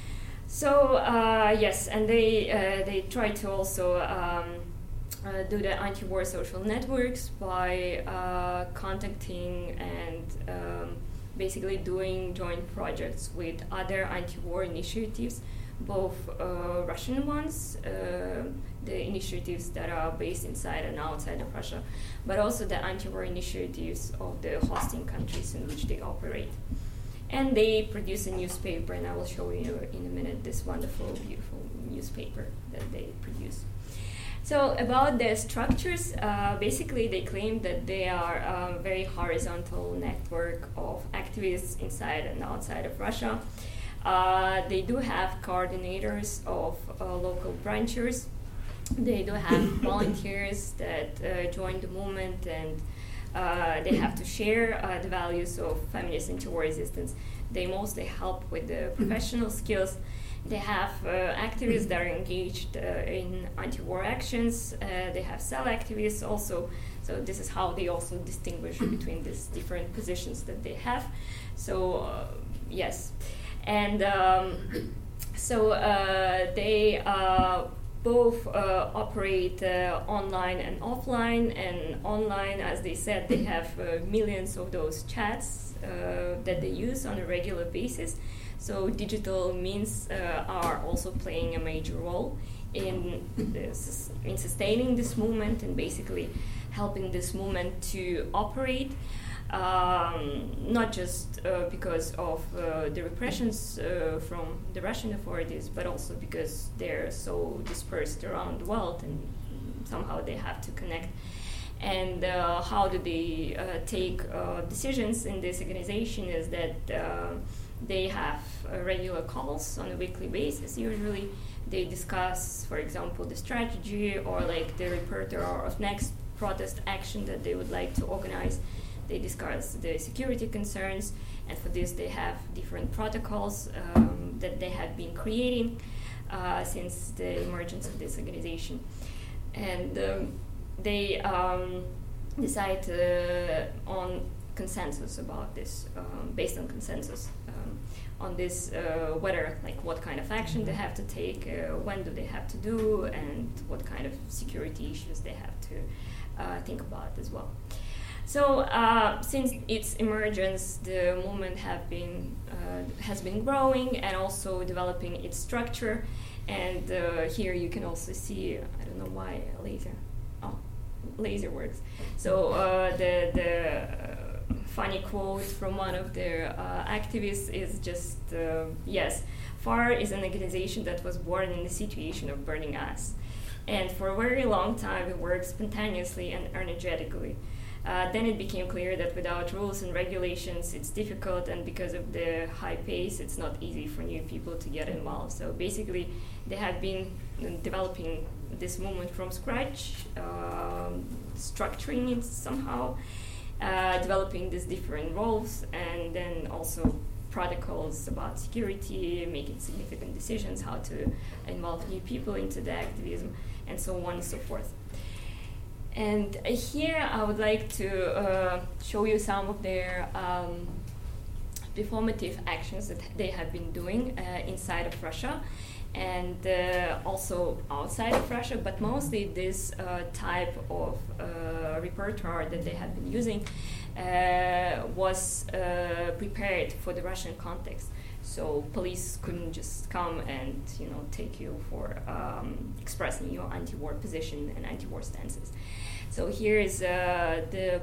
So uh, yes, and they uh, they try to also um, uh, do the anti-war social networks by uh, contacting and um, basically doing joint projects with other anti-war initiatives, both uh, Russian ones, uh, the initiatives that are based inside and outside of Russia, but also the anti-war initiatives of the hosting countries in which they operate. And they produce a newspaper, and I will show you in a minute this wonderful, beautiful newspaper that they produce. So about their structures, uh, basically they claim that they are a very horizontal network of activists inside and outside of Russia. Uh, they do have coordinators of uh, local branches. They do have volunteers that uh, join the movement, and uh, they have to share uh, the values of feminist anti-war resistance. They mostly help with the professional skills. They have uh, activists that are engaged uh, in anti-war actions. Uh, they have cell activists also. So this is how they also distinguish between these different positions that they have. So uh, yes. And um, so uh, they uh, both uh, operate uh, online and offline, and online, as they said, they have uh, millions of those chats uh, that they use on a regular basis. So digital means uh, are also playing a major role in this, in sustaining this movement and basically helping this movement to operate. Um, not just uh, because of uh, the repressions uh, from the Russian authorities, but also because they're so dispersed around the world and somehow they have to connect. And uh, how do they uh, take uh, decisions in this organization is that uh, they have uh, regular calls on a weekly basis. Usually they discuss, for example, the strategy or like the repertoire of next protest action that they would like to organize. They discuss the security concerns, and for this they have different protocols um, that they have been creating uh, since the emergence of this organization. And um, they um, decide uh, on consensus about this, um, based on consensus um, on this, uh, whether, like, what kind of action they have to take, uh, when do they have to do, and what kind of security issues they have to uh, think about as well. So uh, since its emergence, the movement have been uh, has been growing and also developing its structure. And uh, here you can also see, I don't know why laser, oh, laser works. So uh, the the uh, funny quote from one of their uh, activists is just uh, yes, F A R is an organization that was born in the situation of burning us, and for a very long time it worked spontaneously and energetically. Uh, then it became clear that without rules and regulations, it's difficult, and because of the high pace, it's not easy for new people to get involved. So basically, they have been developing this movement from scratch, um, structuring it somehow, uh, developing these different roles, and then also protocols about security, making significant decisions, how to involve new people into the activism, and so on and so forth. And uh, here I would like to uh, show you some of their um, performative actions that they have been doing uh, inside of Russia and uh, also outside of Russia, but mostly this uh, type of uh, repertoire that they have been using uh, was uh, prepared for the Russian context. So police couldn't just come and, you know, take you for um, expressing your anti-war position and anti-war stances. So here is uh, the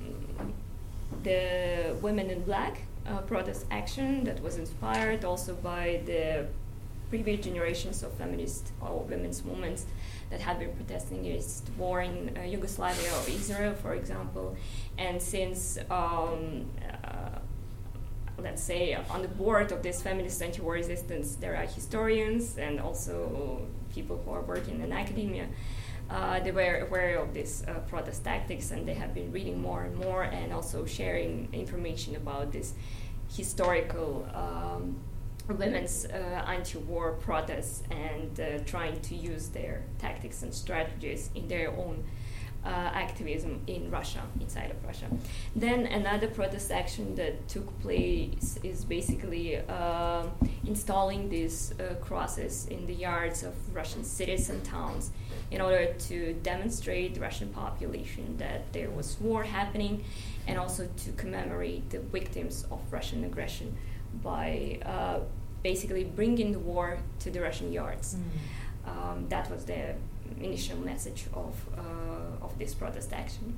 the Women in Black uh, protest action that was inspired also by the previous generations of feminist or women's movements that had been protesting against war in uh, Yugoslavia or Israel, for example. And since um, uh, let's say on the board of this feminist anti-war resistance, there are historians and also people who are working in academia. Uh, they were aware of these uh, protest tactics, and they have been reading more and more and also sharing information about this historical um, women's uh, anti-war protests and uh, trying to use their tactics and strategies in their own Uh, activism in Russia, inside of Russia. Then another protest action that took place is basically uh, installing these uh, crosses in the yards of Russian cities and towns in order to demonstrate the Russian population that there was war happening, and also to commemorate the victims of Russian aggression by uh, basically bringing the war to the Russian yards. Mm. Um, that was the initial message of uh, of this protest action.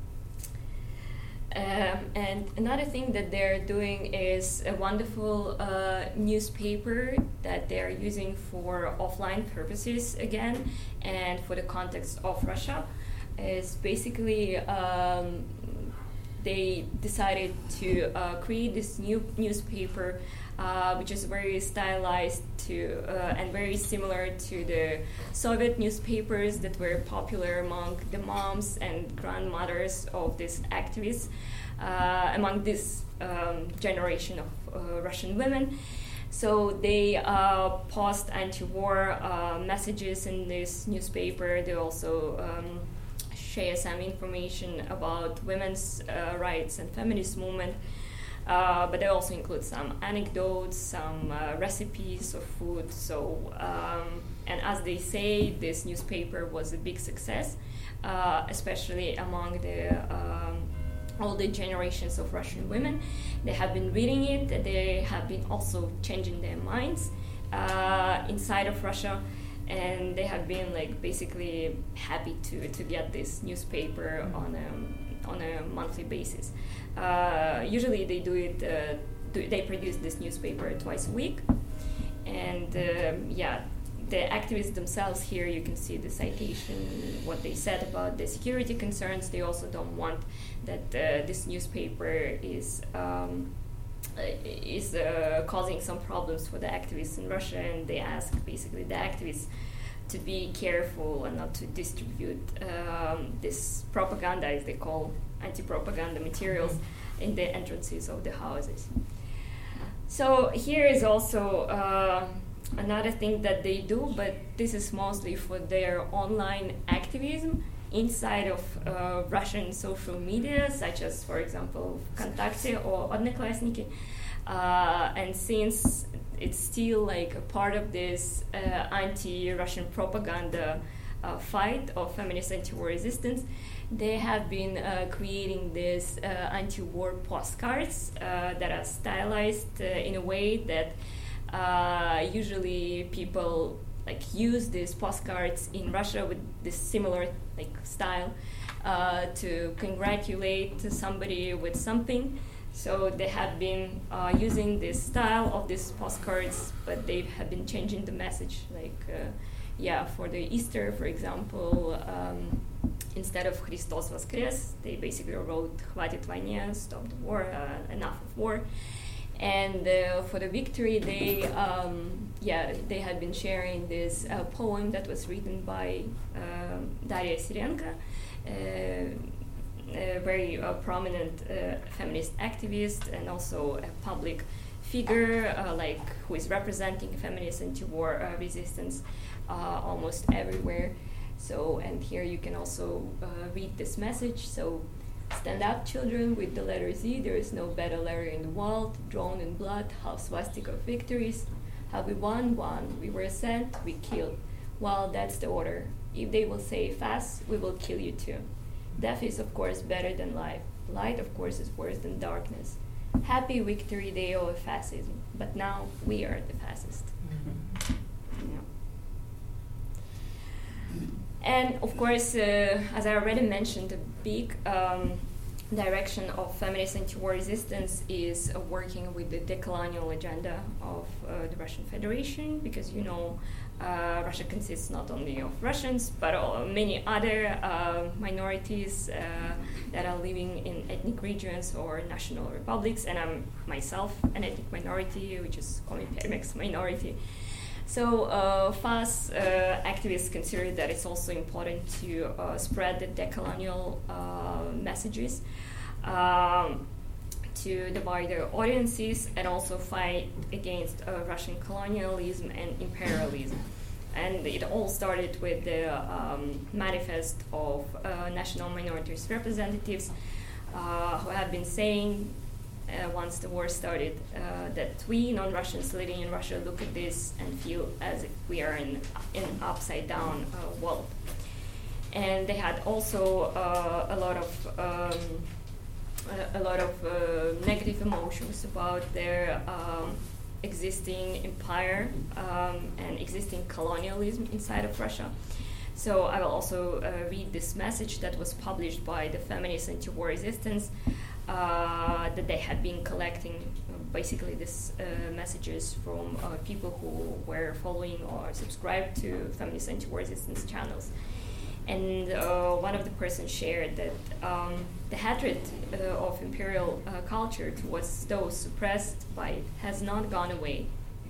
Um, and another thing that they're doing is a wonderful uh, newspaper that they're using for offline purposes again, and for the context of Russia. Is basically um, they decided to uh, create this new newspaper, uh, which is very stylized to uh, and very similar to the Soviet newspapers that were popular among the moms and grandmothers of these activists, uh, among this um, generation of uh, Russian women. So they uh, post anti-war uh, messages in this newspaper. They also um, share some information about women's uh, rights and feminist movement. Uh, but they also include some anecdotes, some uh, recipes of food. So, um, and as they say, this newspaper was a big success, uh, especially among the um, older generations of Russian women. They have been reading it. They have been also changing their minds uh, inside of Russia, and they have been like basically happy to to get this newspaper on a on a monthly basis. Uh, usually they do it, uh, do, they produce this newspaper twice a week. And um, yeah, the activists themselves here, you can see the citation, what they said about the security concerns. They also don't want that uh, this newspaper is um, is uh, causing some problems for the activists in Russia, and they ask basically the activists to be careful and not to distribute um, this propaganda, as they call anti-propaganda materials, in the entrances of the houses. So here is also uh, another thing that they do, but this is mostly for their online activism inside of uh, Russian social media, such as, for example, Vkontakte or Odnoklassniki. Uh, and since it's still like a part of this uh, anti-Russian propaganda uh, fight of feminist anti-war resistance, they have been uh, creating these uh, anti-war postcards uh, that are stylized uh, in a way that uh, usually people like use these postcards in Russia with this similar like style uh, to congratulate somebody with something. So they have been uh, using this style of these postcards, but they have been changing the message. Like, uh, yeah, for the Easter, for example, um, instead of Christos Voskres, they basically wrote Хватит войне, stop the war, uh, enough of war. And uh, for the victory, they um, yeah they had been sharing this uh, poem that was written by uh, Daria Sirenka, uh, a very uh, prominent uh, feminist activist and also a public figure, uh, like who is representing feminist anti-war uh, resistance uh, almost everywhere. So, and here you can also uh, read this message. So, stand up, children, with the letter Z. There is no better letter in the world. Drawn in blood, half swastika of victories. Have we won? Won. We were sent, we killed. Well, that's the order. If they will say fast, we will kill you too. Death is, of course, better than life. Light, of course, is worse than darkness. Happy victory day over fascism. But now we are the fascists. Mm-hmm. Yeah. And of course, uh, as I already mentioned, the big um, direction of feminist anti-war resistance is uh, working with the decolonial agenda of uh, the Russian Federation, because you know uh, Russia consists not only of Russians but uh, many other uh, minorities uh, that are living in ethnic regions or national republics, and I'm myself an ethnic minority, which is Komi-Permeks minority. So uh, F A S uh, activists consider that it's also important to uh, spread the decolonial uh, messages um, to the wider audiences, and also fight against uh, Russian colonialism and imperialism. And it all started with the um, manifest of uh, national minorities representatives uh, who have been saying Uh, once the war started, uh, that we non-Russians living in Russia look at this and feel as if we are in an upside-down uh, world. And they had also uh, a lot of um, a, a lot of uh, negative emotions about their um, existing empire um, and existing colonialism inside of Russia. So I will also uh, read this message that was published by the feminist anti-war resistance. Uh, that they had been collecting uh, basically these uh, messages from uh, people who were following or subscribed to feminist anti-war resistance channels. And uh, one of the persons shared that um, the hatred uh, of imperial uh, culture towards those suppressed by it has not gone away.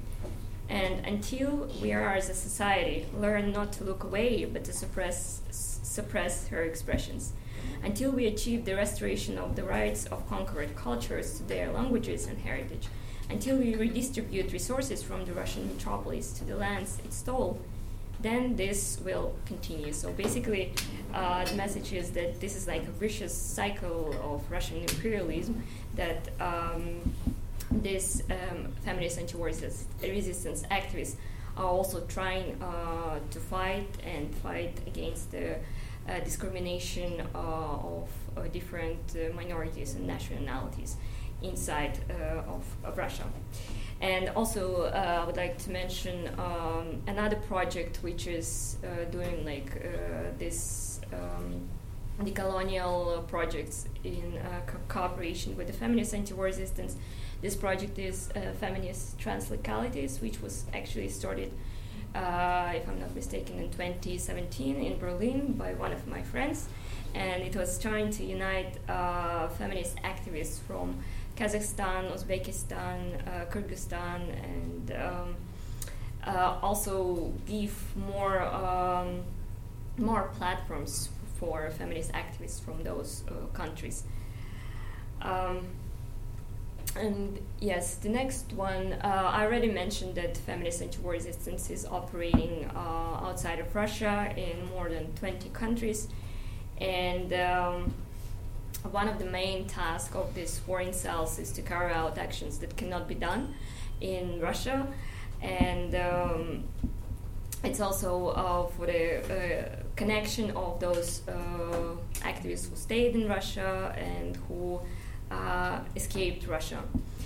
And until we are as a society learn not to look away but to suppress, s- suppress her expressions, until we achieve the restoration of the rights of conquered cultures to their languages and heritage, until we redistribute resources from the Russian metropolis to the lands it stole, then this will continue. So basically, uh, the message is that this is like a vicious cycle of Russian imperialism, that um, these um, feminist anti-war resistance activists are also trying uh, to fight and fight against the uh, discrimination uh, of uh, different uh, minorities and nationalities inside uh, of, of Russia. And also, uh, I would like to mention um, another project which is uh, doing like uh, this um, decolonial projects in uh, co- cooperation with the feminist anti-war resistance. This project is uh, Feminist Translocalities, which was actually started, uh, if I'm not mistaken, in twenty seventeen in Berlin by one of my friends. And it was trying to unite uh, feminist activists from Kazakhstan, Uzbekistan, uh, Kyrgyzstan, and um, uh, also give more um, more platforms for feminist activists from those uh, countries. Um, and yes, the next one, uh, I already mentioned that feminist anti-war resistance is operating uh, outside of Russia in more than twenty countries, and um, one of the main tasks of these foreign cells is to carry out actions that cannot be done in Russia, and um, it's also uh, for the uh, connection of those uh, activists who stayed in Russia and who uh, escaped Russia.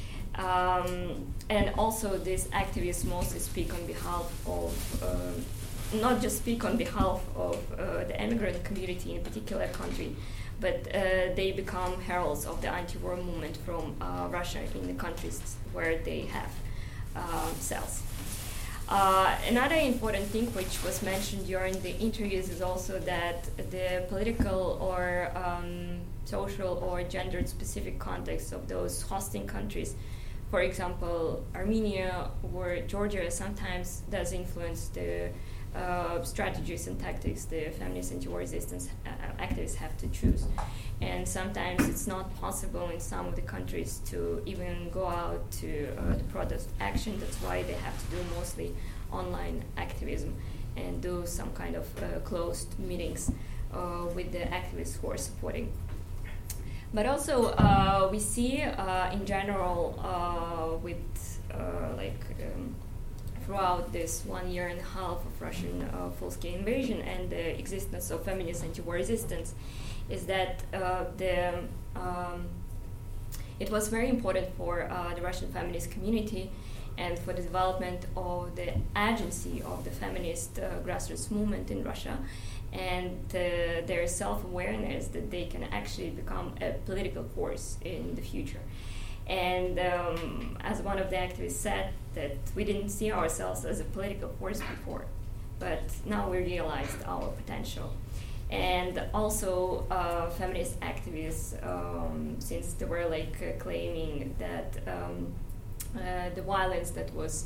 Um, and also these activists mostly speak on behalf of, uh, not just speak on behalf of uh, the immigrant community in a particular country, but uh, they become heralds of the anti-war movement from uh, Russia in the countries where they have uh, cells. Uh, another important thing which was mentioned during the interviews is also that the political or um, social or gendered specific context of those hosting countries, for example, Armenia or Georgia, sometimes does influence the uh, strategies and tactics the feminist anti-war resistance uh, activists have to choose. And sometimes it's not possible in some of the countries to even go out to uh, the protest action. That's why they have to do mostly online activism and do some kind of uh, closed meetings uh, with the activists who are supporting. But also uh, we see uh, in general uh, with uh, like um, throughout this one year and a half of Russian uh, full-scale invasion and the existence of feminist anti-war resistance, is that uh, the um, it was very important for uh, the Russian feminist community and for the development of the agency of the feminist uh, grassroots movement in Russia, and uh, their self-awareness that they can actually become a political force in the future. And um, as one of the activists said, that we didn't see ourselves as a political force before, but now we realized our potential. And also uh, feminist activists, um, since they were like uh, claiming that um, uh, the violence that was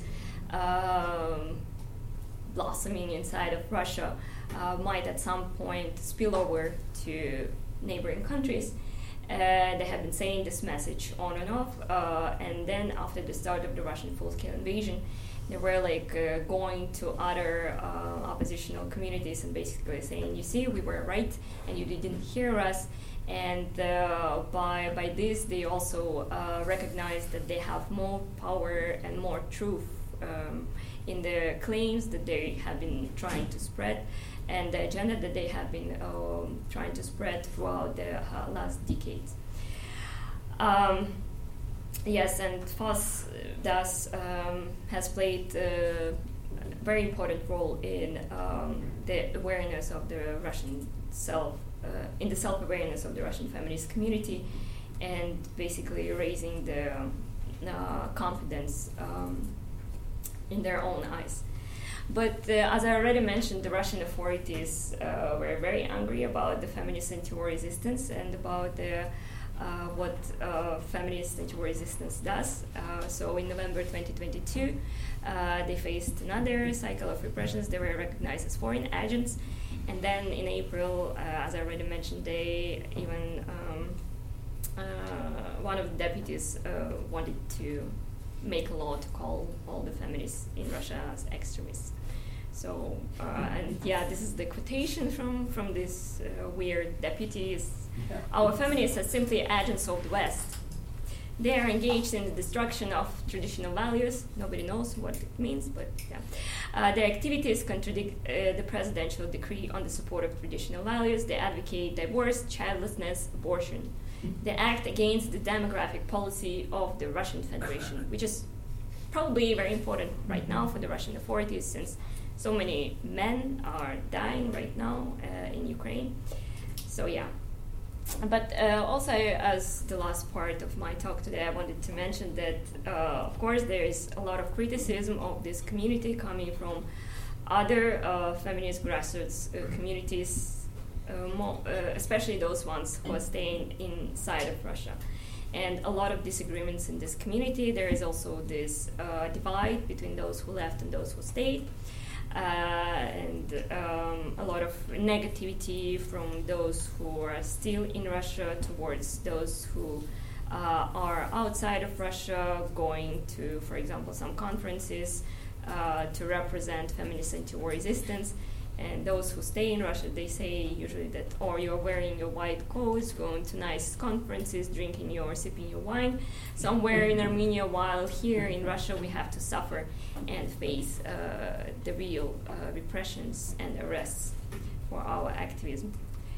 um, blossoming inside of Russia uh, might at some point spill over to neighboring countries. Uh, they have been saying this message on and off, uh, and then after the start of the Russian full-scale invasion, they were like uh, going to other uh, oppositional communities and basically saying, you see, we were right and you didn't hear us. And uh, by by this, they also uh, recognize that they have more power and more truth um, in the claims that they have been trying to spread and the agenda that they have been um, trying to spread throughout the uh, last decades. Um, Yes, and F O S thus um, has played a very important role in um, the awareness of the Russian self, uh, in the self-awareness of the Russian feminist community, and basically raising the uh, confidence um, in their own eyes. But uh, as I already mentioned, the Russian authorities uh, were very angry about the feminist anti-war resistance and about the Uh, what uh, feminist anti-war resistance does. Uh, so in November twenty twenty-two, uh, they faced another cycle of repressions. They were recognized as foreign agents. And then in April, uh, as I already mentioned, they even, um, uh, one of the deputies uh, wanted to make a law to call all the feminists in Russia as extremists. So, uh, and yeah, this is the quotation from, from this uh, weird deputies. Yeah. Our feminists are simply agents of the West. They are engaged in the destruction of traditional values. Nobody knows what it means, but yeah. Uh, their activities contradict uh, the presidential decree on the support of traditional values. They advocate divorce, childlessness, abortion. They act against the demographic policy of the Russian Federation, which is probably very important right now for the Russian authorities, since so many men are dying right now uh, in Ukraine. So yeah. But uh, also, as the last part of my talk today, I wanted to mention that, uh, of course, there is a lot of criticism of this community coming from other uh, feminist grassroots uh, communities, uh, mo- uh, especially those ones who are staying inside of Russia. And a lot of disagreements in this community. There is also this uh, divide between those who left and those who stayed. Uh, and um, a lot of negativity from those who are still in Russia towards those who uh, are outside of Russia, going to, for example, some conferences uh, to represent feminist anti-war resistance. And those who stay in Russia, they say usually that, or you're wearing your white clothes, going to nice conferences, drinking your, sipping your wine somewhere in Armenia, while here in Russia we have to suffer and face uh, the real uh, repressions and arrests for our activism.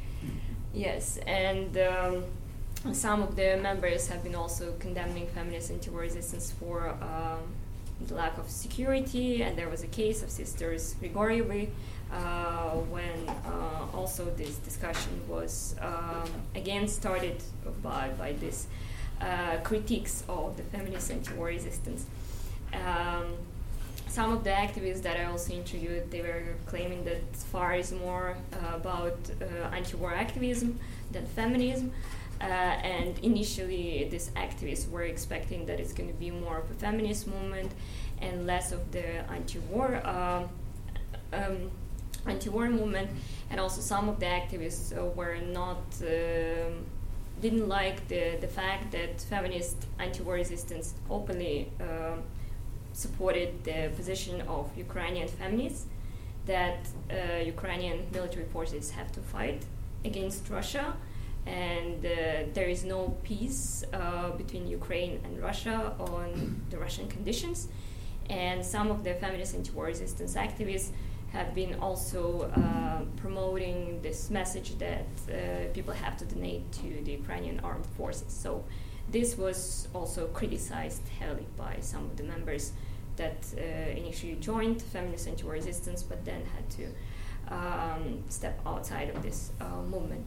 Yes, and um, some of the members have been also condemning feminist anti-war resistance for um, the lack of security, and there was a case of Sisters Grigorievi, Uh, when uh, also this discussion was um, again started by, by this uh, critiques of the feminist anti-war resistance. Um, some of the activists that I also interviewed, they were claiming that FAR is more uh, about uh, anti-war activism than feminism. Uh, and initially, these activists were expecting that it's going to be more of a feminist movement and less of the anti-war um, um, anti-war movement. And also some of the activists uh, were not um, didn't like the, the fact that feminist anti-war resistance openly uh, supported the position of Ukrainian feminists, that uh, Ukrainian military forces have to fight against Russia, and uh, there is no peace uh, between Ukraine and Russia on the Russian conditions. And some of the feminist anti-war resistance activists have been also uh, promoting this message that uh, people have to donate to the Ukrainian armed forces. So this was also criticized heavily by some of the members that uh, initially joined feminist anti-war resistance, but then had to um, step outside of this uh, movement.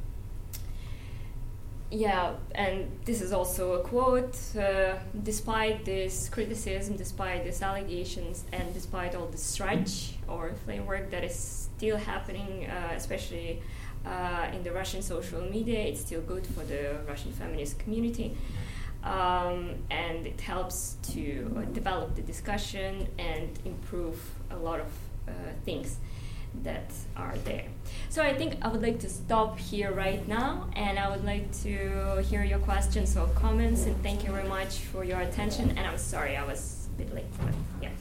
Yeah, and this is also a quote, uh, despite this criticism, despite these allegations, and despite all the stretch or framework that is still happening, uh, especially uh, in the Russian social media, it's still good for the Russian feminist community. Um, and it helps to uh, develop the discussion and improve a lot of uh, things that are there. So I think I would like to stop here right now, and I would like to hear your questions or comments, and thank you very much for your attention. And I'm sorry I was a bit late, but yeah.